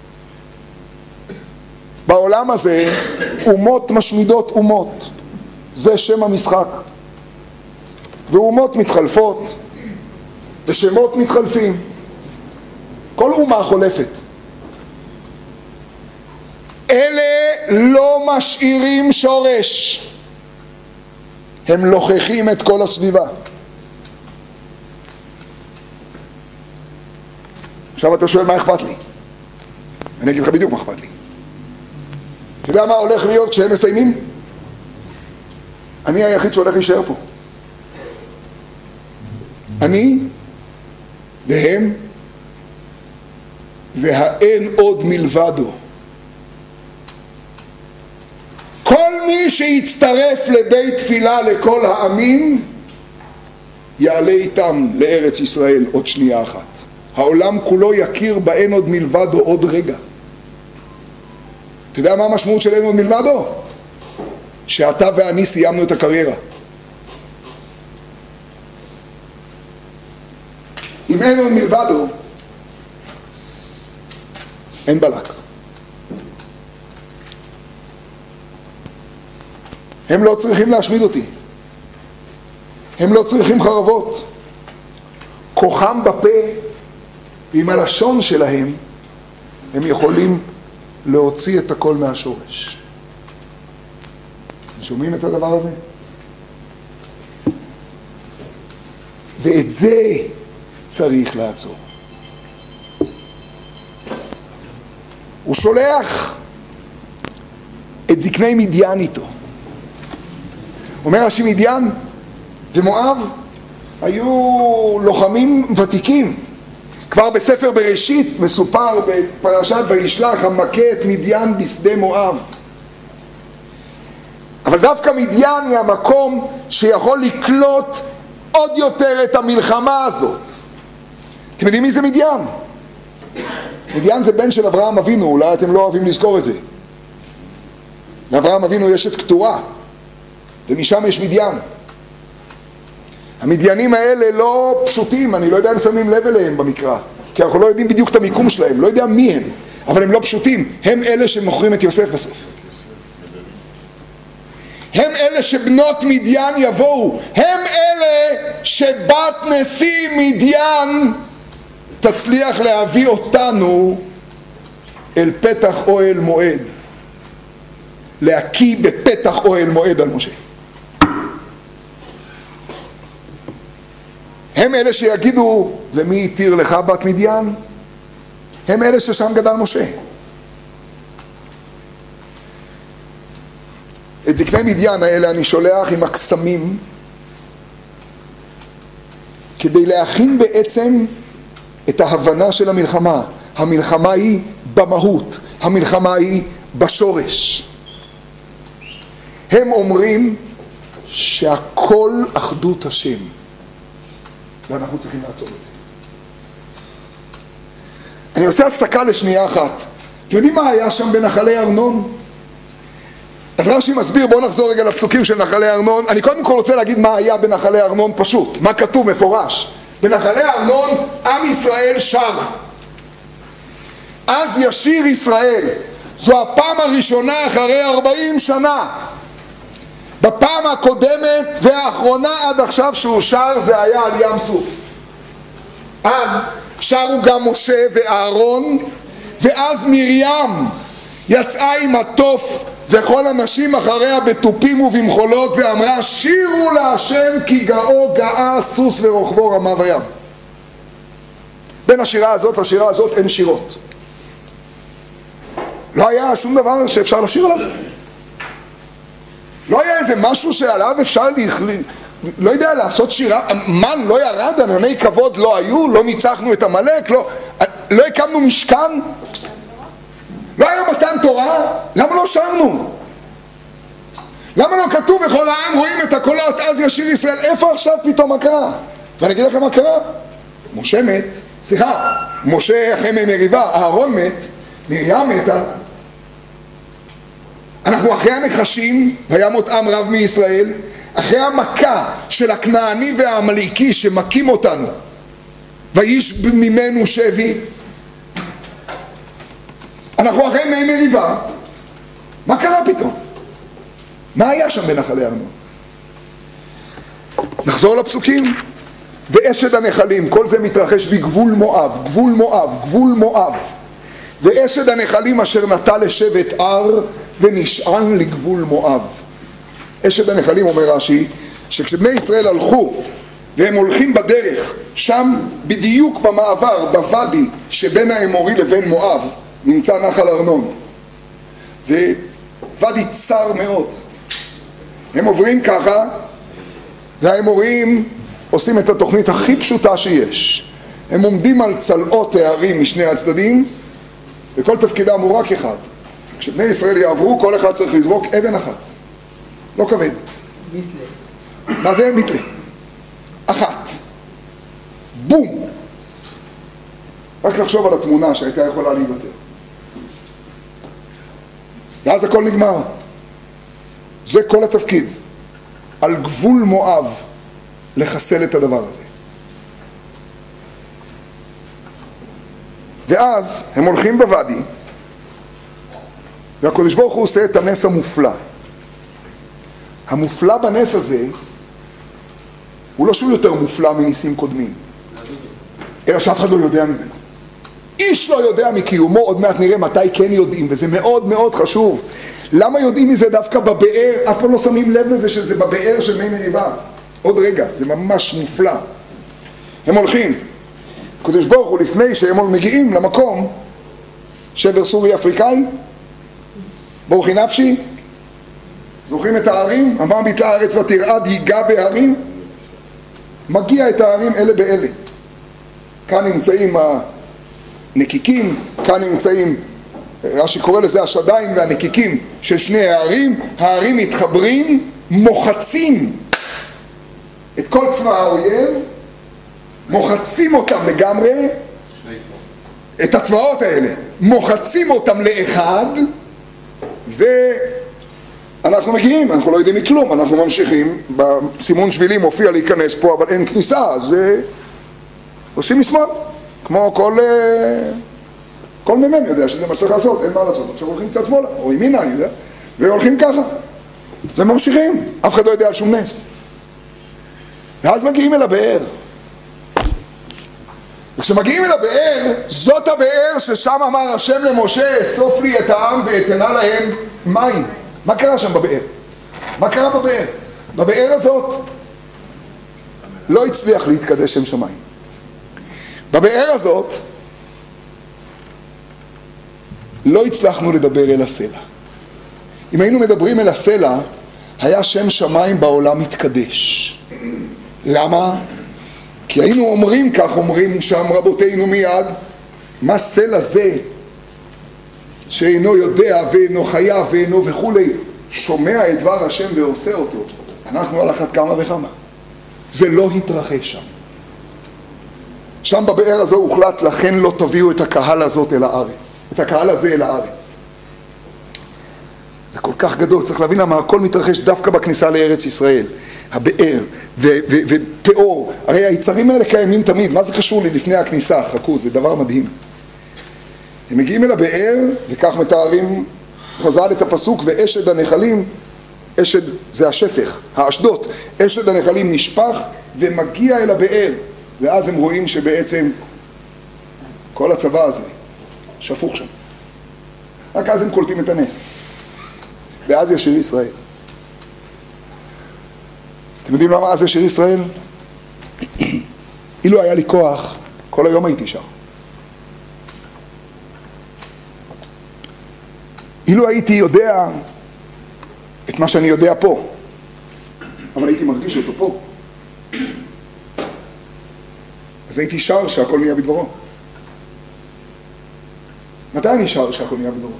בעולם הזה אומות משמידות אומות. זה שם המשחק. ואומות מתחלפות, ושמות מתחלפים. כל אומה חולפת. אלה לא משאירים שורש. הם לוכחים את כל הסביבה. עכשיו אתה שואל מה אכפת לי? אני אגיד לך בדיוק מה אכפת לי. אתה יודע מה הולך להיות כשהם מסיימים? אני היחיד שהולך להישאר פה. אני והם והאין עוד מלבדו. כל מי שיצטרף לבית תפילה לכל העמים יעלה איתם לארץ ישראל עוד שנייה אחת. העולם כולו יכיר באין עוד מלבדו עוד רגע. אתה יודע מה המשמעות של אין עוד מלבדו? שאתה ואני סיימנו את הקריירה. אם אין עוד מלבדו, אין בלק. הם לא צריכים להשמיד אותי. הם לא צריכים חרבות. כוחם בפה, ועם הלשון שלהם, הם יכולים להוציא את הכל מהשורש. אתם שומעים את הדבר הזה? ואת זה צריך לעצור. הוא שולח את זקני מדיין איתו. אומר רש"י, מדיין ומואב היו לוחמים ותיקים. כבר בספר בראשית מסופר בפרשת וישלח המכה את מדיין בשדה מואב. אבל דווקא מדיין היא המקום שיכול לקלוט עוד יותר את המלחמה הזאת. אתם יודעים מי זה מדיין? מדיין זה בן של אברהם אבינו, אולי אתם לא אוהבים לזכור את זה. לאברהם אבינו יש את קטורה, ומשם יש מדיין. המדיינים האלה לא פשוטים, אני לא יודע אם שמים לב אליהם במקרא, כי אנחנו לא יודעים בדיוק את המיקום שלהם, לא יודע מי הם, אבל הם לא פשוטים, הם אלה שמוכרים את יוסף בסוף. הם אלה שבנות מדיין יבואו, הם אלה שבת נשיא מדיין תצליח להביא אותנו אל פתח אוהל מועד, להקיא בפתח אוהל מועד על משה. הם אלה שיגידו, ומי התיר לך בת מדיין? הם אלה ששם גדל משה. את זקני מדיין האלה אני שולח עם הקסמים כדי להכין בעצם את ההבנה של המלחמה. המלחמה היא במהות, המלחמה היא בשורש. הם אומרים שהכל אחדות השם, ואנחנו צריכים לעצור את זה. אני עושה הפסקה לשנייה אחת. אתם יודעים מה היה שם בנחלי ארנון? אז רש"י מסביר, בואו נחזור רגע לפסוקים של נחלי ארנון. אני קודם כל רוצה להגיד מה היה בנחלי ארנון פשוט, מה כתוב מפורש. בנחלי ארנון עם ישראל שר. אז ישיר ישראל. זו הפעם הראשונה אחרי 40 שנה. בפעם הקודמת והאחרונה עד עכשיו שהוא שר זה היה על ים סוף. אז שרו גם משה ואהרון, ואז מרים יצאה עם התוף וכל הנשים אחריה בתופים ובמחולות ואמרה, שירו להשם כי גאו גאה סוס ורוכבו רמה וים. בין השירה הזאת לשירה הזאת אין שירות. לא היה שום דבר שאפשר לשיר עליו. לא היה איזה משהו שעליו אפשר לא יודע, לעשות שירה. מן לא ירד, ענני כבוד לא היו, לא ניצחנו את עמלק, לא הקמנו משכן, לא היה מתן תורה. למה לא שרנו? למה לא כתוב בכל העם רואים את הקולות אז ישיר ישראל? איפה עכשיו פתאום מה קרה? ואני אגיד לכם מה קרה. משה מת, משה אחרי מריבה, אהרון מת, מרים מתה. אנחנו אחרי הנחשים, וימות עם רב מישראל, אחרי המכה של הכנעני והעמלקי שמכים אותנו, ויש ממנו שבי. אנחנו אחרי מי מריבה. מה קרה פתאום? מה היה שם בנחלי ארנון? נחזור לפסוקים. ואשד הנחלים, כל זה מתרחש בגבול מואב, גבול מואב, גבול מואב. ואשד הנחלים אשר נטע לשבט אר ונשען לגבול מואב. אשד הנחלים, אומר רש"י, שכשבני ישראל הלכו והם הולכים בדרך, שם בדיוק במעבר, בוואדי שבין האמורי לבין מואב, נמצא נחל ארנון. זה ואדי צר מאוד. הם עוברים ככה, והאמוריים עושים את התוכנית הכי פשוטה שיש. הם עומדים על צלעות הערים משני הצדדים, וכל תפקידם הוא רק אחד. כשבני ישראל יעברו, כל אחד צריך לזרוק אבן אחת. לא כבד. מיתלה. מה זה מיתלה? אחת. בום. רק לחשוב על התמונה שהייתה יכולה להיווצר. ואז הכל נגמר. זה כל התפקיד. על גבול מואב לחסל את הדבר הזה. ואז הם הולכים בוואדי, והקדוש ברוך הוא עושה את הנס המופלא. המופלא בנס הזה הוא לא שהוא יותר מופלא מניסים קודמים, אלא שאף אחד לא יודע ממנו. איש לא יודע מקיומו, עוד מעט נראה מתי כן יודעים, וזה מאוד מאוד חשוב. למה יודעים מזה דווקא בבאר? אף פעם לא שמים לב לזה שזה בבאר של מי מריבה. עוד רגע, זה ממש מופלא. הם הולכים. הקדוש ברוך הוא לפני שהם מגיעים למקום, שבר סורי אפריקאי, בורחי נפשי, זוכרים את הערים? אמר ביטלה הארץ ותרעד היגע בהרים, מגיע את הערים אלה באלה. כאן נמצאים הנקיקים, כאן נמצאים, רש"י קורא לזה השדיים והנקיקים של שני הערים, הערים מתחברים, מוחצים את כל צבא האויב, מוחצים אותם לגמרי, את הצבאות האלה, מוחצים אותם לאחד, ואנחנו מגיעים, אנחנו לא יודעים מכלום, אנחנו ממשיכים, בסימון שבילים מופיע להיכנס פה, אבל אין כניסה, אז עושים משמאל, כמו כל ממם יודע שזה מה שצריך לעשות, אין מה לעשות, עכשיו הולכים קצת שמאלה, או ימינה, אני יודע, והולכים ככה, וממשיכים, אף אחד לא יודע על שום נס. ואז מגיעים אל הבאר. וכשמגיעים אל הבאר, זאת הבאר ששם אמר השם למשה, אסוף לי את העם ואתנה להם מים. מה קרה שם בבאר? מה קרה בבאר? בבאר הזאת לא הצליח להתקדש שם שמיים. בבאר הזאת לא הצלחנו לדבר אל הסלע. אם היינו מדברים אל הסלע, היה שם שמיים בעולם מתקדש. למה? כי היינו אומרים, כך אומרים שם רבותינו מיד, מה סלע זה שאינו יודע ואינו חייב ואינו וכולי, שומע את דבר השם ועושה אותו. אנחנו על אחת כמה וכמה. זה לא התרחש שם. שם בבאר הזו הוחלט, לכן לא תביאו את הקהל הזאת אל הארץ. את הקהל הזה אל הארץ. זה כל כך גדול, צריך להבין למה הכל מתרחש דווקא בכניסה לארץ ישראל. הבאר ופאור, הרי היצרים האלה קיימים תמיד, מה זה קשור לי לפני הכניסה? חכו, זה דבר מדהים. הם מגיעים אל הבאר, וכך מתארים חז"ל את הפסוק, ואשד הנחלים, אשד זה השפך, האשדות, אשד הנחלים נשפך ומגיע אל הבאר, ואז הם רואים שבעצם כל הצבא הזה שפוך שם. רק אז הם קולטים את הנס. ואז יש שיר ישראל. אתם יודעים למה אז יש שיר ישראל? אילו היה לי כוח, כל היום הייתי שר. אילו הייתי יודע את מה שאני יודע פה, אבל הייתי מרגיש אותו פה, אז הייתי שר שהכל נהיה בדברו. מתי אני שר שהכל נהיה בדברו?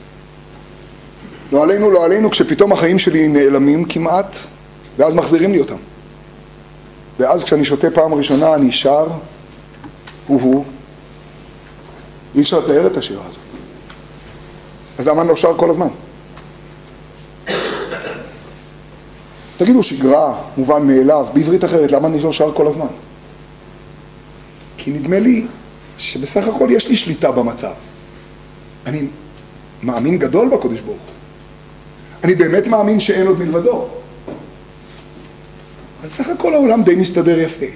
לא עלינו, כשפתאום החיים שלי נעלמים כמעט, ואז מחזירים לי אותם. ואז כשאני שותה פעם ראשונה אני שר, אי אפשר לתאר את השירה הזאת. אז למה אני לא שר כל הזמן? תגידו שגרה, מובן מאליו, בעברית אחרת, למה אני לא שר כל הזמן? כי נדמה לי שבסך הכל יש לי שליטה במצב. אני מאמין גדול בקודש ברוך הוא. אני באמת מאמין שאין עוד מלבדו. אבל סך הכל העולם די מסתדר יפה.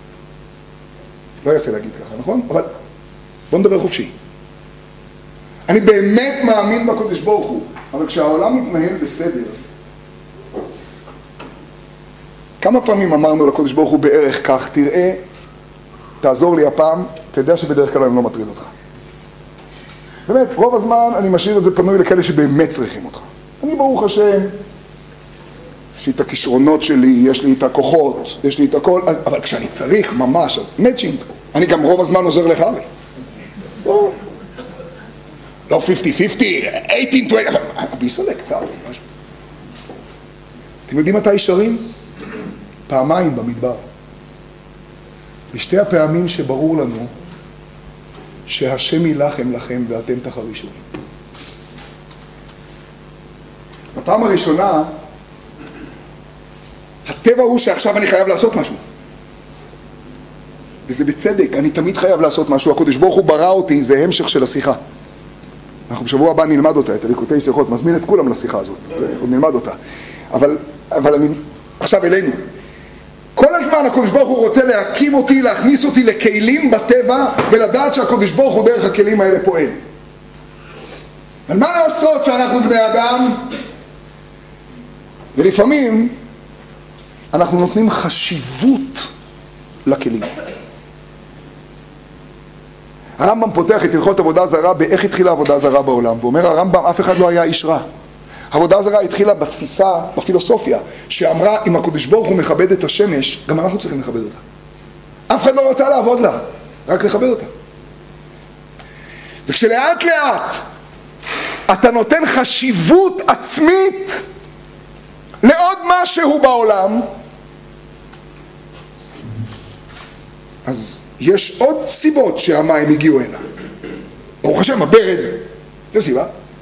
לא יפה להגיד ככה, נכון? אבל בוא נדבר חופשי. אני באמת מאמין בקודש ברוך הוא, אבל כשהעולם מתנהל בסדר, כמה פעמים אמרנו לקודש ברוך הוא בערך כך, תראה, תעזור לי הפעם, אתה יודע שבדרך כלל אני לא מטריד אותך. באמת, רוב הזמן אני משאיר את זה פנוי לכאלה שבאמת צריכים אותך. אני ברוך השם, יש לי את הכישרונות שלי, יש לי את הכוחות, יש לי את הכל, אבל כשאני צריך ממש, אז מאצ'ינג, אני גם רוב הזמן עוזר לך הרי. לא 50-50, 18-20, ביסולה קצת, משהו. אתם יודעים מתי שרים? פעמיים במדבר. בשתי הפעמים שברור לנו שהשם ילחם לכם ואתם תחרישו. בפעם הראשונה, הטבע הוא שעכשיו אני חייב לעשות משהו. וזה בצדק, אני תמיד חייב לעשות משהו. הקדוש ברוך הוא ברא אותי, זה המשך של השיחה. אנחנו בשבוע הבא נלמד אותה, את הליקוטי שיחות, מזמין את כולם לשיחה הזאת, עוד נלמד אותה. אבל אני, עכשיו אלינו. כל הזמן הקדוש ברוך הוא רוצה להקים אותי, להכניס אותי לכלים בטבע, ולדעת שהקדוש ברוך הוא דרך הכלים האלה פועל. אבל מה לעשות שאנחנו בני אדם? ולפעמים אנחנו נותנים חשיבות לכלים. הרמב"ם פותח את הלכות עבודה זרה באיך התחילה עבודה זרה בעולם, ואומר הרמב"ם, אף אחד לא היה איש רע. עבודה זרה התחילה בתפיסה, בפילוסופיה, שאמרה, אם הקדוש ברוך הוא מכבד את השמש, גם אנחנו צריכים לכבד אותה. אף אחד לא רצה לעבוד לה, רק לכבד אותה. וכשלאט לאט אתה נותן חשיבות עצמית לעוד משהו בעולם, אז יש עוד סיבות שהמים הגיעו הנה. ברוך השם, הברז, זה סיבה.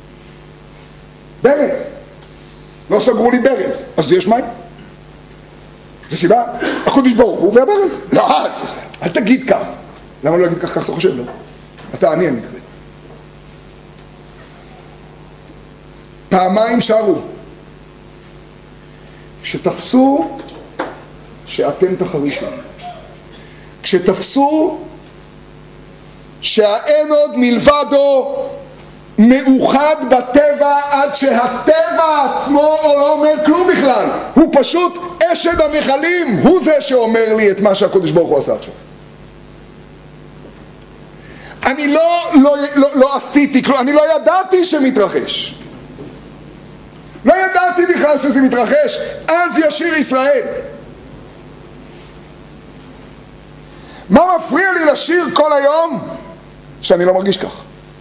ברז. לא סגרו לי ברז, אז יש מים. זה סיבה. הקדוש ברוך הוא והברז. לא, אל תגיד כך. למה לא להגיד כך? כך אתה חושב, לא? אתה עני, אני מתכוון. פעמיים שרו. כשתפסו שאתם תחרישו. כשתפסו שהאין עוד מלבדו מאוחד בטבע עד שהטבע עצמו לא אומר כלום בכלל, הוא פשוט אשד הנחלים, הוא זה שאומר לי את מה שהקדוש ברוך הוא עשה עכשיו. אני לא עשיתי כלום, אני לא ידעתי שמתרחש, לא ידעתי בכלל שזה מתרחש. אז ישיר ישראל. מה מפריע לי לשיר כל היום? שאני לא מרגיש כך.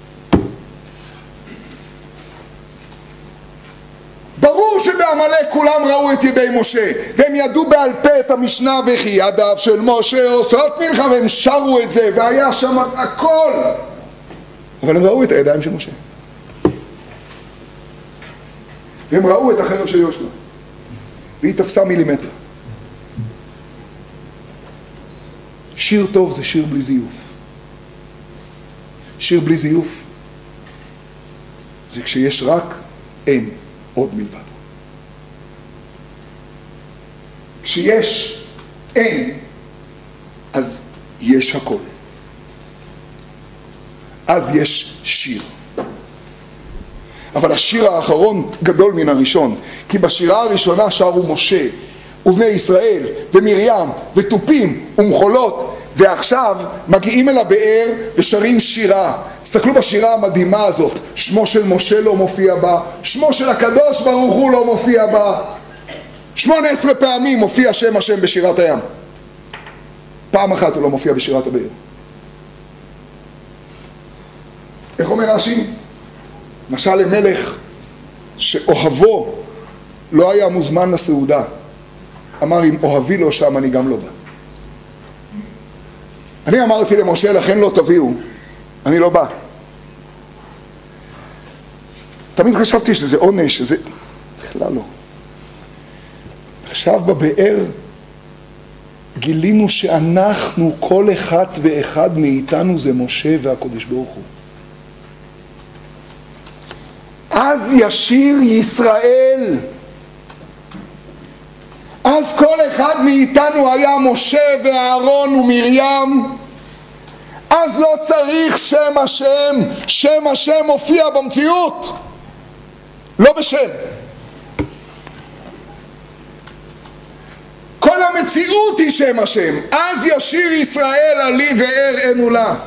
ברור שבעמלק כולם ראו את ידי משה, והם ידעו בעל פה את המשנה וכי ידיו של משה עושות מלכה, והם שרו את זה, והיה שם הכל. אבל הם ראו את הידיים של משה. והם ראו את החרב של יהושע, והיא תפסה מילימטר. שיר טוב זה שיר בלי זיוף. שיר בלי זיוף זה כשיש רק אין עוד מלבד. כשיש אין, אז יש הכל. אז יש שיר. אבל השיר האחרון גדול מן הראשון, כי בשירה הראשונה שרו משה ובני ישראל ומרים וטופים ומחולות, ועכשיו מגיעים אל הבאר ושרים שירה. תסתכלו בשירה המדהימה הזאת, שמו של משה לא מופיע בה, שמו של הקדוש ברוך הוא לא מופיע בה. 18 פעמים מופיע שם השם בשירת הים, פעם אחת הוא לא מופיע בשירת הבאר. איך אומר רש"י? משל למלך שאוהבו לא היה מוזמן לסעודה, אמר אם אוהבי לו שם אני גם לא בא. אני אמרתי למשה לכן לא תביאו, אני לא בא. תמיד חשבתי שזה עונש, שזה בכלל לא. עכשיו בבאר גילינו שאנחנו, כל אחד ואחד מאיתנו זה משה והקדוש ברוך הוא. אז ישיר ישראל. אז כל אחד מאיתנו היה משה ואהרון ומרים. אז לא צריך שם השם. שם השם מופיע במציאות, לא בשם. כל המציאות היא שם השם. אז ישיר ישראל עלי וער אין עולה.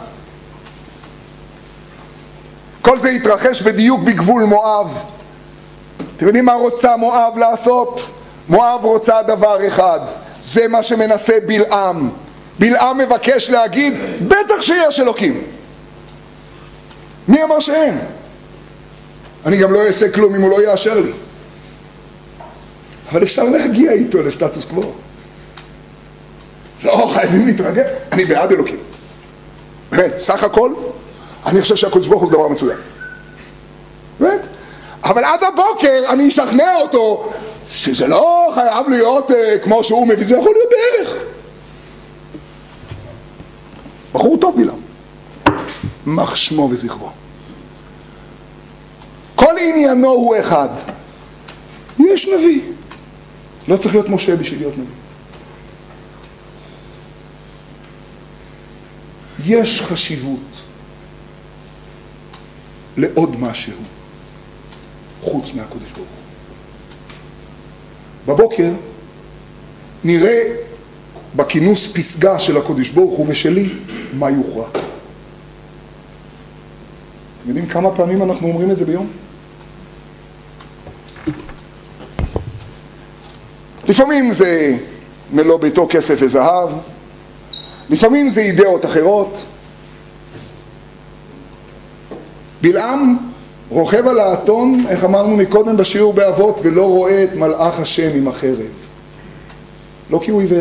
כל זה התרחש בדיוק בגבול מואב. אתם יודעים מה רוצה מואב לעשות? מואב רוצה דבר אחד, זה מה שמנסה בלעם. בלעם מבקש להגיד, בטח שיש אלוקים. מי אמר שאין? אני גם לא אעשה כלום אם הוא לא יאשר לי. אבל אפשר להגיע איתו לסטטוס קוו. לא חייבים להתרגל, אני בעד אלוקים. באמת, סך הכל אני חושב שהקדוש ברוך הוא זה דבר מצוין. באמת? אבל עד הבוקר אני אשכנע אותו שזה לא חייב להיות כמו שהוא מביא, זה יכול להיות בערך. בחור טוב בלעם. מח שמו וזכרו. כל עניינו הוא אחד. יש נביא. לא צריך להיות משה בשביל להיות נביא. יש חשיבות לעוד משהו חוץ מהקדוש ברוך הוא. בבוקר נראה בכינוס פסגה של הקדוש ברוך הוא ושלי מה יוכרע. אתם יודעים כמה פעמים אנחנו אומרים את זה ביום? לפעמים זה מלוא ביתו כסף וזהב, לפעמים זה אידאות אחרות. בלעם רוכב על האתון, איך אמרנו מקודם בשיעור באבות, ולא רואה את מלאך השם עם החרב. לא כי הוא עיוור.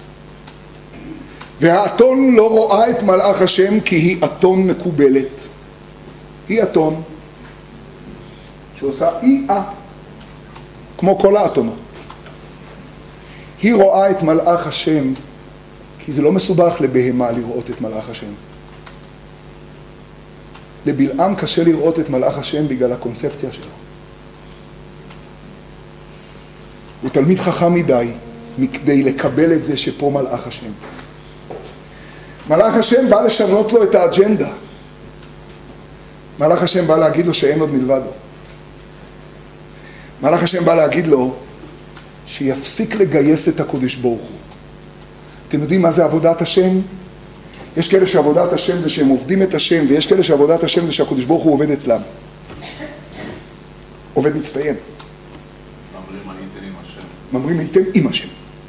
והאתון לא רואה את מלאך השם כי היא אתון מקובלת. היא אתון שעושה אי-אה, כמו כל האתונות. היא רואה את מלאך השם כי זה לא מסובך לבהמה לראות את מלאך השם. לבלעם קשה לראות את מלאך השם בגלל הקונספציה שלו. הוא תלמיד חכם מדי מכדי לקבל את זה שפה מלאך השם. מלאך השם בא לשנות לו את האג'נדה. מלאך השם בא להגיד לו שאין עוד מלבדו. מלאך השם בא להגיד לו שיפסיק לגייס את הקודש ברוך הוא. אתם יודעים מה זה עבודת השם? יש כאלה שעבודת השם זה שהם עובדים את השם, ויש כאלה שעבודת השם זה שהקודש ברוך הוא עובד אצלם. עובד מצטיין. ממרים הייתם עם השם.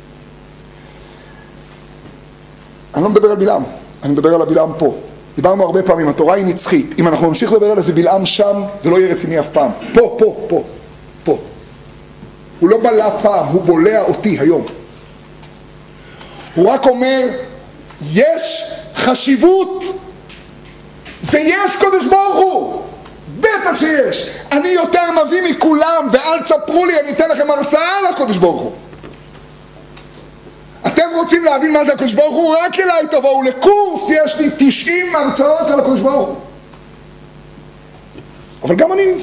אני לא מדבר על בלעם, אני מדבר על הבלעם פה. דיברנו הרבה פעמים, התורה היא נצחית. אם אנחנו נמשיך לדבר על איזה בלעם שם, זה לא יהיה רציני אף פעם. פה. הוא לא בלע פעם, הוא בולע אותי היום. הוא רק אומר, יש חשיבות ויש קודש ברוך הוא. בטח שיש. אני יותר נביא מכולם, ואל תספרו לי, אני אתן לכם הרצאה על הקודש ברוך הוא. אתם רוצים להבין מה זה הקודש ברוך הוא? רק אליי תבואו לקורס, יש לי 90 הרצאות על הקודש ברוך הוא. אבל גם אני נמצא.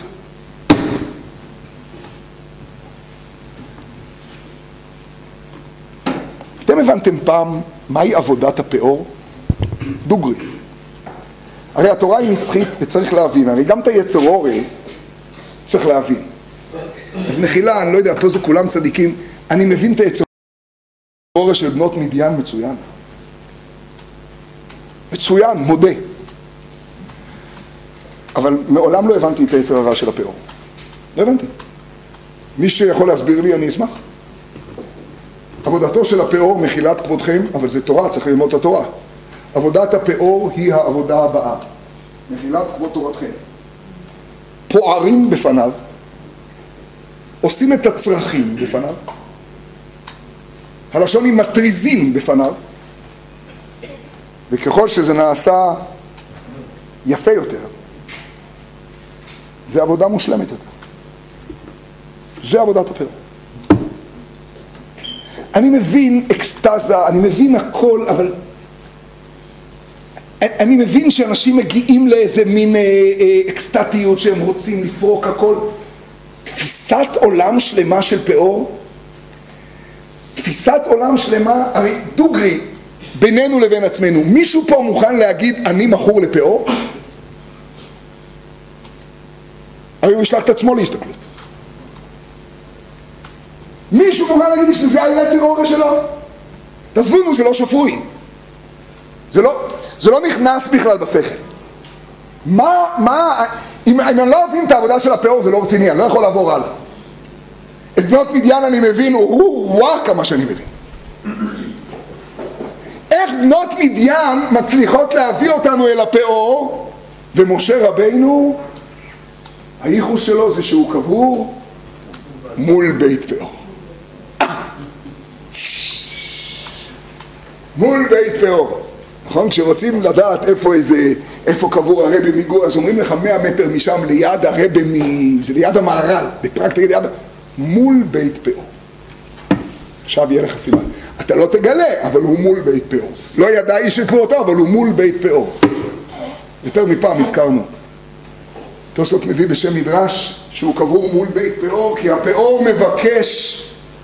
אתם הבנתם פעם מהי עבודת הפאור? דוגרי. הרי התורה היא נצחית וצריך להבין, הרי גם את היצר אורי צריך להבין. אז מחילה, אני לא יודע, פה זה כולם צדיקים, אני מבין את היצר אורי של בנות מדיין מצוין. מצוין, מודה. אבל מעולם לא הבנתי את היצר הרע של הפאור. לא הבנתי. מי שיכול להסביר לי, אני אשמח. עבודתו של הפאור מחילת כבודכם, אבל זה תורה, צריך ללמוד את התורה. עבודת הפאור היא העבודה הבאה. מחילת כבוד תורתכם. פוערים בפניו, עושים את הצרכים בפניו, הלשון היא מטריזים בפניו, וככל שזה נעשה יפה יותר, זה עבודה מושלמת יותר. זה עבודת הפאור. אני מבין אקסטזה, אני מבין הכל, אבל אני מבין שאנשים מגיעים לאיזה מין אקסטטיות שהם רוצים לפרוק הכל. תפיסת עולם שלמה של פאור, תפיסת עולם שלמה, הרי דוגרי בינינו לבין עצמנו, מישהו פה מוכן להגיד אני מכור לפאור? הרי הוא ישלח את עצמו להסתכלות. מישהו מוכן להגיד לי שזה היצר אורי שלו? תסבונו, זה לא שפוי. זה לא נכנס בכלל בשכל. אם אני לא אבין את העבודה של הפאור, זה לא רציני, אני לא יכול לעבור הלאה. את בנות מדיין אני מבין, כמה שאני מבין. איך בנות מדיין מצליחות להביא אותנו אל הפאור, ומשה רבינו, הייחוס שלו זה שהוא קבור מול בית פאור. מול בית פאור. נכון? כשרוצים לדעת איפה קבור הרבי מגור, אז אומרים לך 100 מטר משם ליד הרבי, זה ליד המערל, בפרקטיקה ליד, מול בית פאור. עכשיו יהיה לך סימן. אתה לא תגלה, אבל הוא מול בית פאור. לא ידע איש את קבורתו, אבל הוא מול בית פאור. יותר מפעם הזכרנו. תוספות מביא בשם מדרש שהוא קבור מול בית פאור, כי הפאור מבקש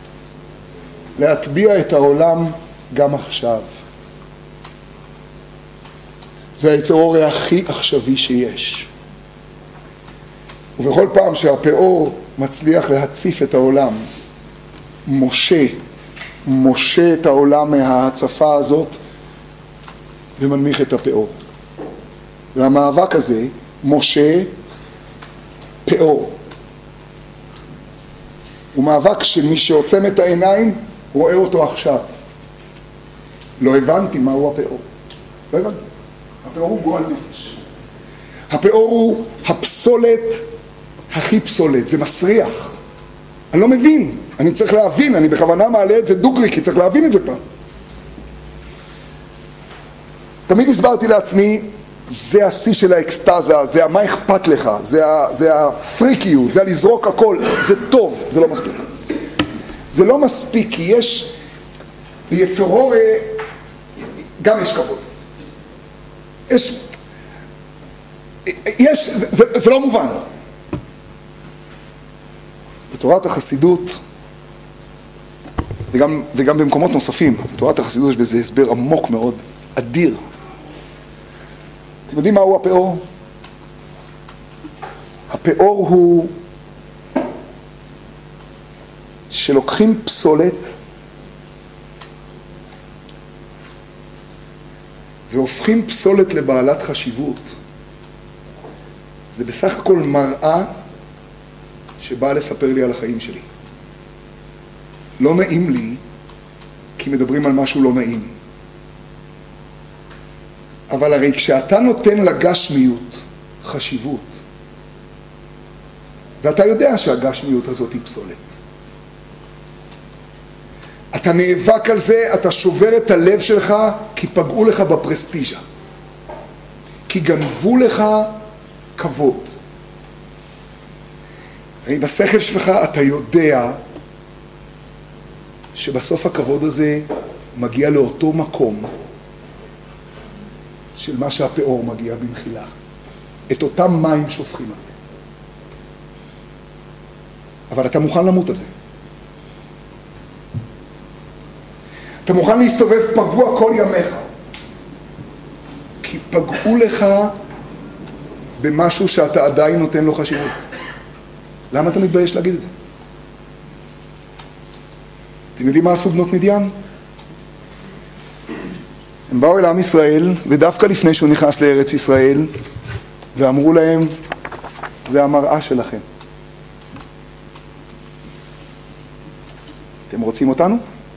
להטביע את העולם גם עכשיו. זה היצר אורי הכי עכשווי שיש. ובכל פעם שהפאור מצליח להציף את העולם, משה את העולם מההצפה הזאת ומנמיך את הפאור. והמאבק הזה משה, פאור. הוא מאבק שמי שעוצם את העיניים רואה אותו עכשיו. לא הבנתי מהו הפאור. לא הבנתי. הפאור הוא גועל נפש. הפאור הוא הפסולת הכי פסולת, זה מסריח. אני לא מבין, אני צריך להבין, אני בכוונה מעלה את זה דוגרי, כי צריך להבין את זה פעם. תמיד הסברתי לעצמי, זה השיא של האקסטאזה, זה מה אכפת לך, זה הפריקיות, זה לזרוק הכל, זה טוב, זה לא מספיק. זה לא מספיק, כי יש, ביצורו גם יש כבוד. זה לא מובן. בתורת החסידות, וגם במקומות נוספים, בתורת החסידות יש בזה הסבר עמוק מאוד, אדיר. אתם יודעים מהו הפאור? הפאור הוא שלוקחים פסולת והופכים פסולת לבעלת חשיבות. זה בסך הכל מראה שבאה לספר לי על החיים שלי. לא נעים לי כי מדברים על משהו לא נעים. אבל הרי כשאתה נותן לגשמיות חשיבות, ואתה יודע שהגשמיות הזאת היא פסולת, אתה נאבק על זה, אתה שובר את הלב שלך כי פגעו לך בפרסטיג'ה, כי גנבו לך כבוד. הרי בשכל שלך אתה יודע שבסוף הכבוד הזה מגיע לאותו מקום של מה שהפאור מגיע במחילה. את אותם מים שופכים על זה. אבל אתה מוכן למות על זה. אתה מוכן להסתובב פגוע כל ימיך. כי פגעו לך במשהו שאתה עדיין נותן לו חשיבות. למה אתה מתבייש להגיד את זה? אתם יודעים מה עשו בנות מדיין? הם באו אל עם ישראל, ודווקא לפני שהוא נכנס לארץ ישראל, ואמרו להם, זה המראה שלכם. אתם רוצים אותנו?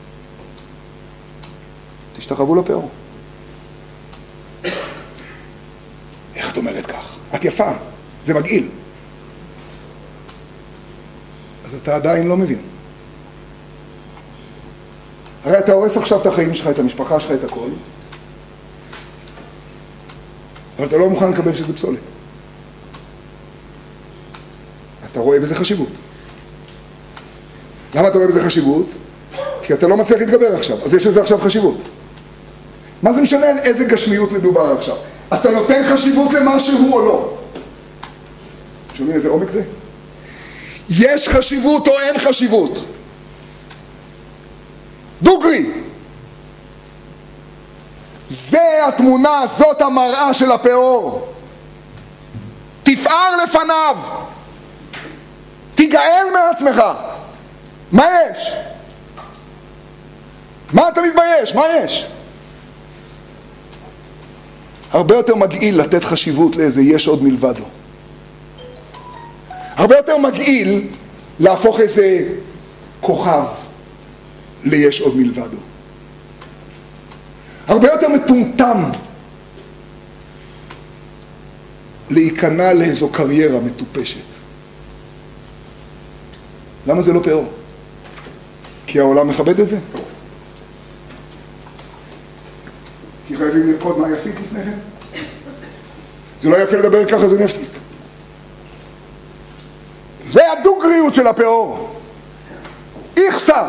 תשתחוו לפאור. איך את אומרת כך? את יפה, זה מגעיל. אז אתה עדיין לא מבין. הרי אתה הורס עכשיו את החיים שלך, את המשפחה שלך, את הכל. אבל אתה לא מוכן לקבל שזה פסולת. אתה רואה בזה חשיבות. למה אתה רואה בזה חשיבות? כי אתה לא מצליח להתגבר עכשיו, אז יש לזה עכשיו חשיבות. מה זה משנה על איזה גשמיות מדובר עכשיו? אתה נותן חשיבות למשהו או לא? שומעים איזה עומק זה? יש חשיבות או אין חשיבות? דוגרי. זה התמונה, זאת המראה של הפאור. תפאר לפניו. תיגאל מעצמך. מה יש? מה אתה מתבייש? מה יש? הרבה יותר מגעיל לתת חשיבות לאיזה יש עוד מלבדו. הרבה יותר מגעיל להפוך איזה כוכב ליש עוד מלבדו. הרבה יותר מטומטם להיכנע לאיזו קריירה מטופשת. למה זה לא פאור? כי העולם מכבד את זה. כי חייבים לרקוד מה יפית לפני כן. זה לא יפה לדבר ככה, זה נפסיק. זה הדוגריות של הפאור. איכסה.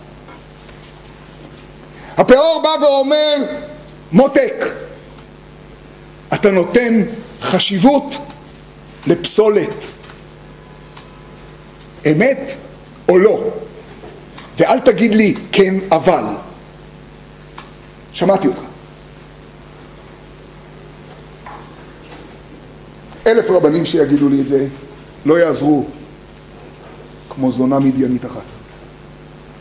הפאור בא ואומר, מותק, אתה נותן חשיבות לפסולת. אמת או לא? ואל תגיד לי כן אבל. שמעתי אותך. 1000 רבנים שיגידו לי את זה לא יעזרו כמו זונה מדיינית אחת.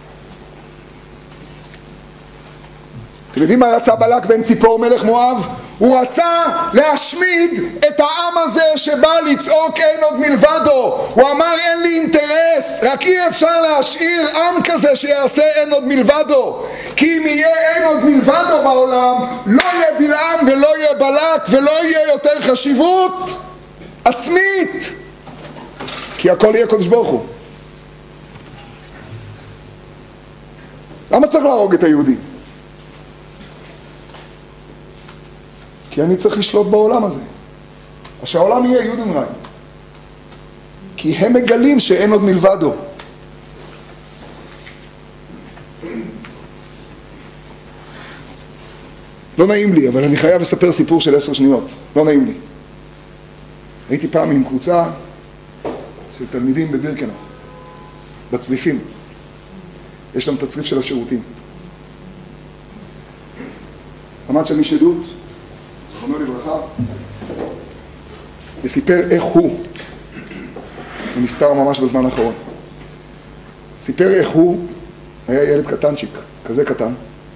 אתם יודעים מה רצה בלק בן ציפור מלך מואב? הוא רצה להשמיד את העם הזה שבא לצעוק אין עוד מלבדו. הוא אמר אין לי אינטרס, רק אי אפשר להשאיר עם כזה שיעשה אין עוד מלבדו, כי אם יהיה אין עוד מלבדו בעולם לא יהיה בלעם ולא יהיה בלק ולא יהיה יותר חשיבות עצמית, כי הכל יהיה קדוש ברוך הוא. למה צריך להרוג את היהודים? כי אני צריך לשלוט בעולם הזה, אז שהעולם יהיה יהודים רעים, כי הם מגלים שאין עוד מלבדו. לא נעים לי, אבל אני חייב לספר סיפור של 10 שניות. לא נעים לי. הייתי פעם עם קבוצה של תלמידים בבירקנאו, בצריפים. יש שם את הצריף של השירותים. עמד שם איש עדות, זכרונו לברכה, וסיפר איך הוא נפטר ממש בזמן האחרון. סיפר איך הוא היה ילד קטנצ'יק, כזה קטן,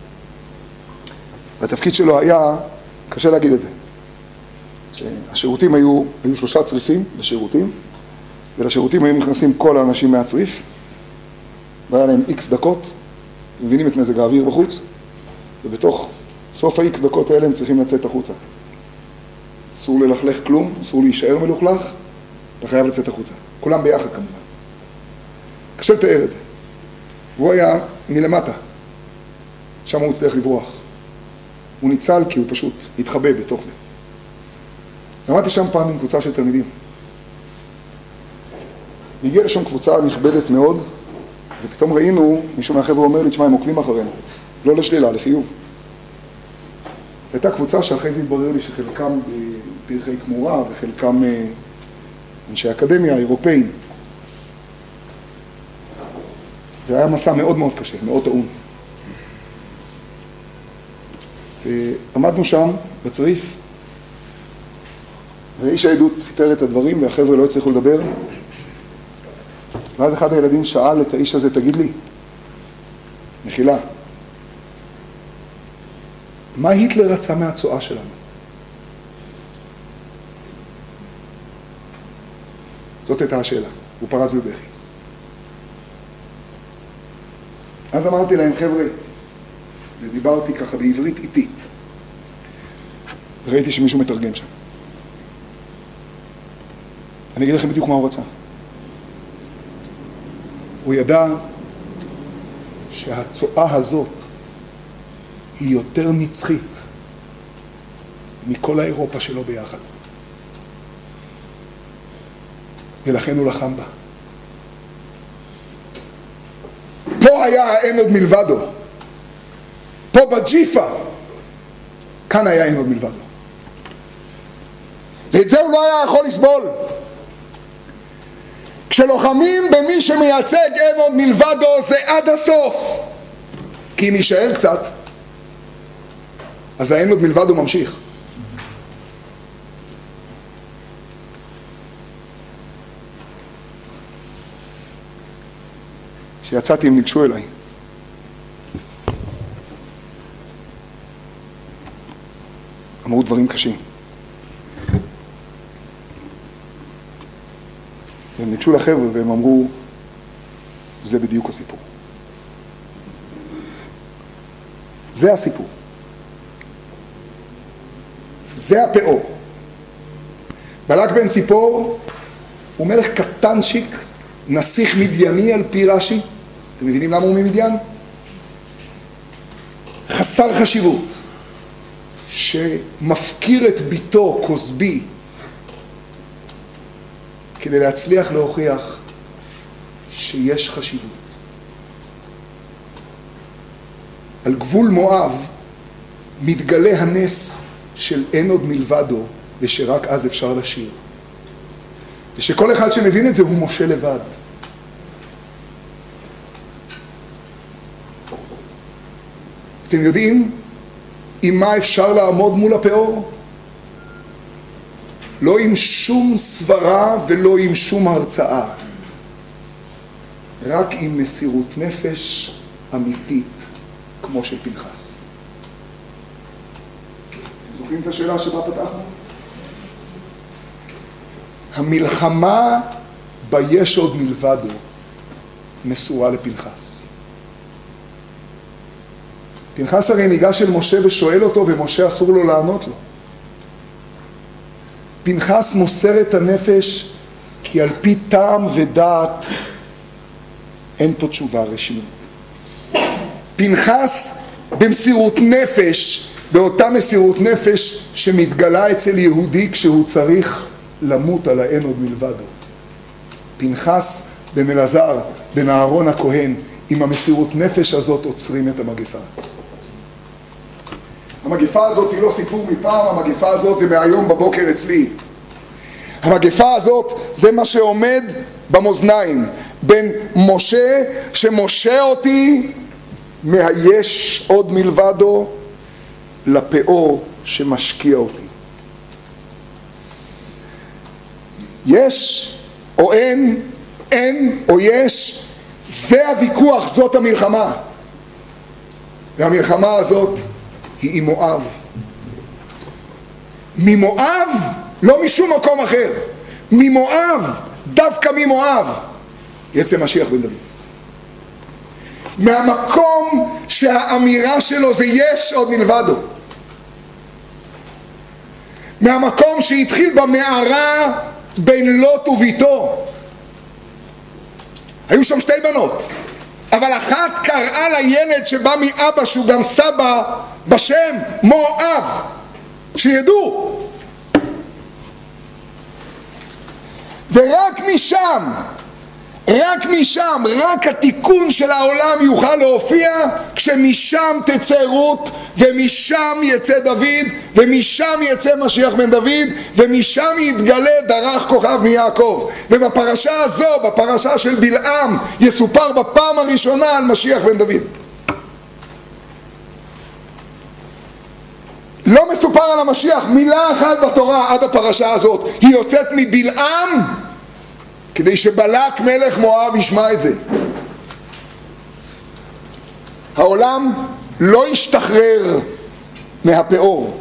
והתפקיד שלו היה, קשה להגיד את זה, שהשירותים היו 3 צריפים ושירותים, ולשירותים היו נכנסים כל האנשים מהצריף, והיה להם X דקות, מבינים את מזג האוויר בחוץ, ובתוך סוף ה-X דקות האלה הם צריכים לצאת החוצה. אסור ללכלך כלום, אסור להישאר מלוכלך, אתה חייב לצאת החוצה. כולם ביחד כמובן. קשה לתאר את זה. הוא היה מלמטה, שם הוא הצליח לברוח. הוא ניצל כי הוא פשוט התחבא בתוך זה. למדתי שם פעם עם קבוצה של תלמידים. הגיעה לשם קבוצה נכבדת מאוד, ופתאום ראינו, מישהו מהחבר'ה אומר לי, תשמע, הם עוקבים אחרינו. לא לשלילה, לחיוב. זו הייתה קבוצה שאחרי זה התברר לי שחלקם בפרחי כמורה וחלקם אנשי אקדמיה, אירופאים. זה היה מסע מאוד מאוד קשה, מאוד טעון. ועמדנו שם בצריף, ואיש העדות סיפר את הדברים והחבר'ה לא הצליחו לדבר. ואז אחד הילדים שאל את האיש הזה, תגיד לי, מחילה, מה היטלר רצה מהצועה שלנו? זאת הייתה השאלה. הוא פרץ בבכי. אז אמרתי להם, חבר'ה, ודיברתי ככה בעברית איטית. ראיתי שמישהו מתרגם שם. אני אגיד לכם בדיוק מה הוא רצה. הוא ידע שהצועה הזאת היא יותר נצחית מכל האירופה שלו ביחד. ולכן הוא לחם בה. פה היה אין עוד מלבדו. פה בג'יפה. כאן היה אין עוד מלבדו. ואת זה הוא לא היה יכול לסבול. כשלוחמים במי שמייצג אין עוד מלבדו זה עד הסוף. כי אם יישאר קצת, אז האין עוד מלבדו ממשיך. כשיצאתי הם ניגשו אליי. אמרו דברים קשים. והם ניגשו לחבר'ה והם אמרו, זה בדיוק הסיפור. זה הסיפור. זה הפאור. בלק בן ציפור הוא מלך קטנצ'יק, נסיך מדייני על פי רש"י. אתם מבינים למה הוא ממדיין? חסר חשיבות, שמפקיר את ביתו כוסבי כדי להצליח להוכיח שיש חשיבות. על גבול מואב מתגלה הנס של אין עוד מלבדו, ושרק אז אפשר לשיר. ושכל אחד שמבין את זה הוא משה לבד. אתם יודעים עם מה אפשר לעמוד מול הפאור? לא עם שום סברה ולא עם שום הרצאה. רק עם מסירות נפש אמיתית, כמו של פנחס. זוכרים זוכרים את השאלה שבה פתחנו? המלחמה ביש עוד מלבדו מסורה לפנחס. פנחס הרי ניגש אל משה ושואל אותו, ומשה אסור לו לענות לו. פנחס מוסר את הנפש, כי על פי טעם ודעת אין פה תשובה רשמית. פנחס במסירות נפש, באותה מסירות נפש שמתגלה אצל יהודי כשהוא צריך למות על האין עוד מלבדו. פנחס בן אלעזר, בן אהרון הכהן, עם המסירות נפש הזאת עוצרים את המגפה. המגפה הזאת היא לא סיפור מפעם, המגפה הזאת זה מהיום בבוקר אצלי. המגפה הזאת זה מה שעומד במאזניים בין משה שמשה אותי מהיש עוד מלבדו לפאור שמשקיע אותי. יש או אין, אין או יש, זה הוויכוח, זאת המלחמה. והמלחמה הזאת היא עם מואב. ממואב, לא משום מקום אחר. ממואב, דווקא ממואב, יצא משיח בן דוד. מהמקום שהאמירה שלו זה יש עוד מלבדו. מהמקום שהתחיל במערה בין לוט וביתו. היו שם שתי בנות, אבל אחת קראה לילד שבא מאבא שהוא גם סבא בשם מואב, שידעו. ורק משם, רק התיקון של העולם יוכל להופיע, כשמשם תצא רות, ומשם יצא דוד, ומשם יצא משיח בן דוד, ומשם יתגלה דרך כוכב מיעקב. ובפרשה הזו, בפרשה של בלעם, יסופר בפעם הראשונה על משיח בן דוד. לא מסופר על המשיח מילה אחת בתורה עד הפרשה הזאת. היא יוצאת מבלעם כדי שבלק מלך מואב ישמע את זה. העולם לא ישתחרר מהפאור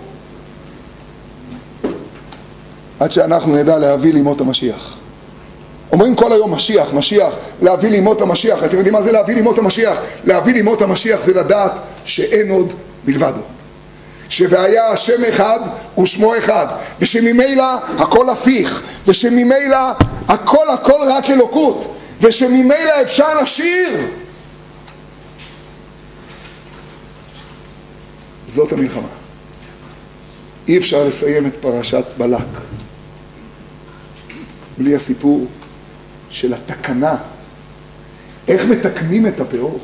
עד שאנחנו נדע להביא לימות המשיח. אומרים כל היום משיח, משיח, להביא לימות המשיח. אתם יודעים מה זה להביא לימות המשיח? להביא לימות המשיח זה לדעת שאין עוד מלבדו. שהיה השם אחד ושמו אחד, ושממילא הכל הפיך, ושממילא הכל רק אלוקות, ושממילא אפשר לשיר. זאת המלחמה. אי אפשר לסיים את פרשת בלק בלי הסיפור של התקנה, איך מתקנים את הפאור.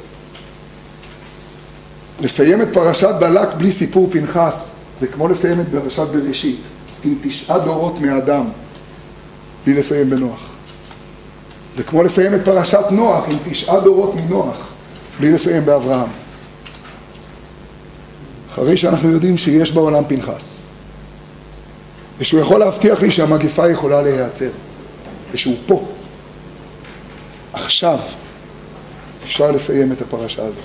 לסיים את פרשת בלק בלי סיפור פנחס זה כמו לסיים את פרשת בראשית עם 9 דורות מאדם בלי לסיים בנוח. זה כמו לסיים את פרשת נוח עם 9 דורות מנוח בלי לסיים באברהם. אחרי שאנחנו יודעים שיש בעולם פנחס, ושהוא יכול להבטיח לי שהמגפה יכולה להיעצר, ושהוא פה, עכשיו אפשר לסיים את הפרשה הזאת.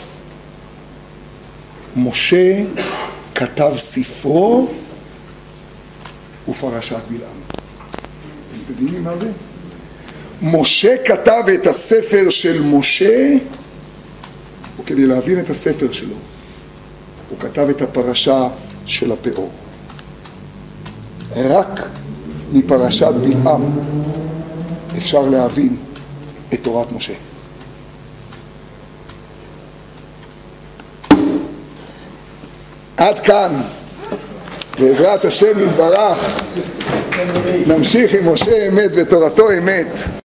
משה כתב ספרו ופרשת בלעם. אתם מבינים מה זה? משה כתב את הספר של משה, וכדי להבין את הספר שלו הוא כתב את הפרשה של הפאור. רק מפרשת בלעם אפשר להבין את תורת משה. עד כאן, בעזרת השם יתברך, נמשיך עם משה אמת ותורתו אמת.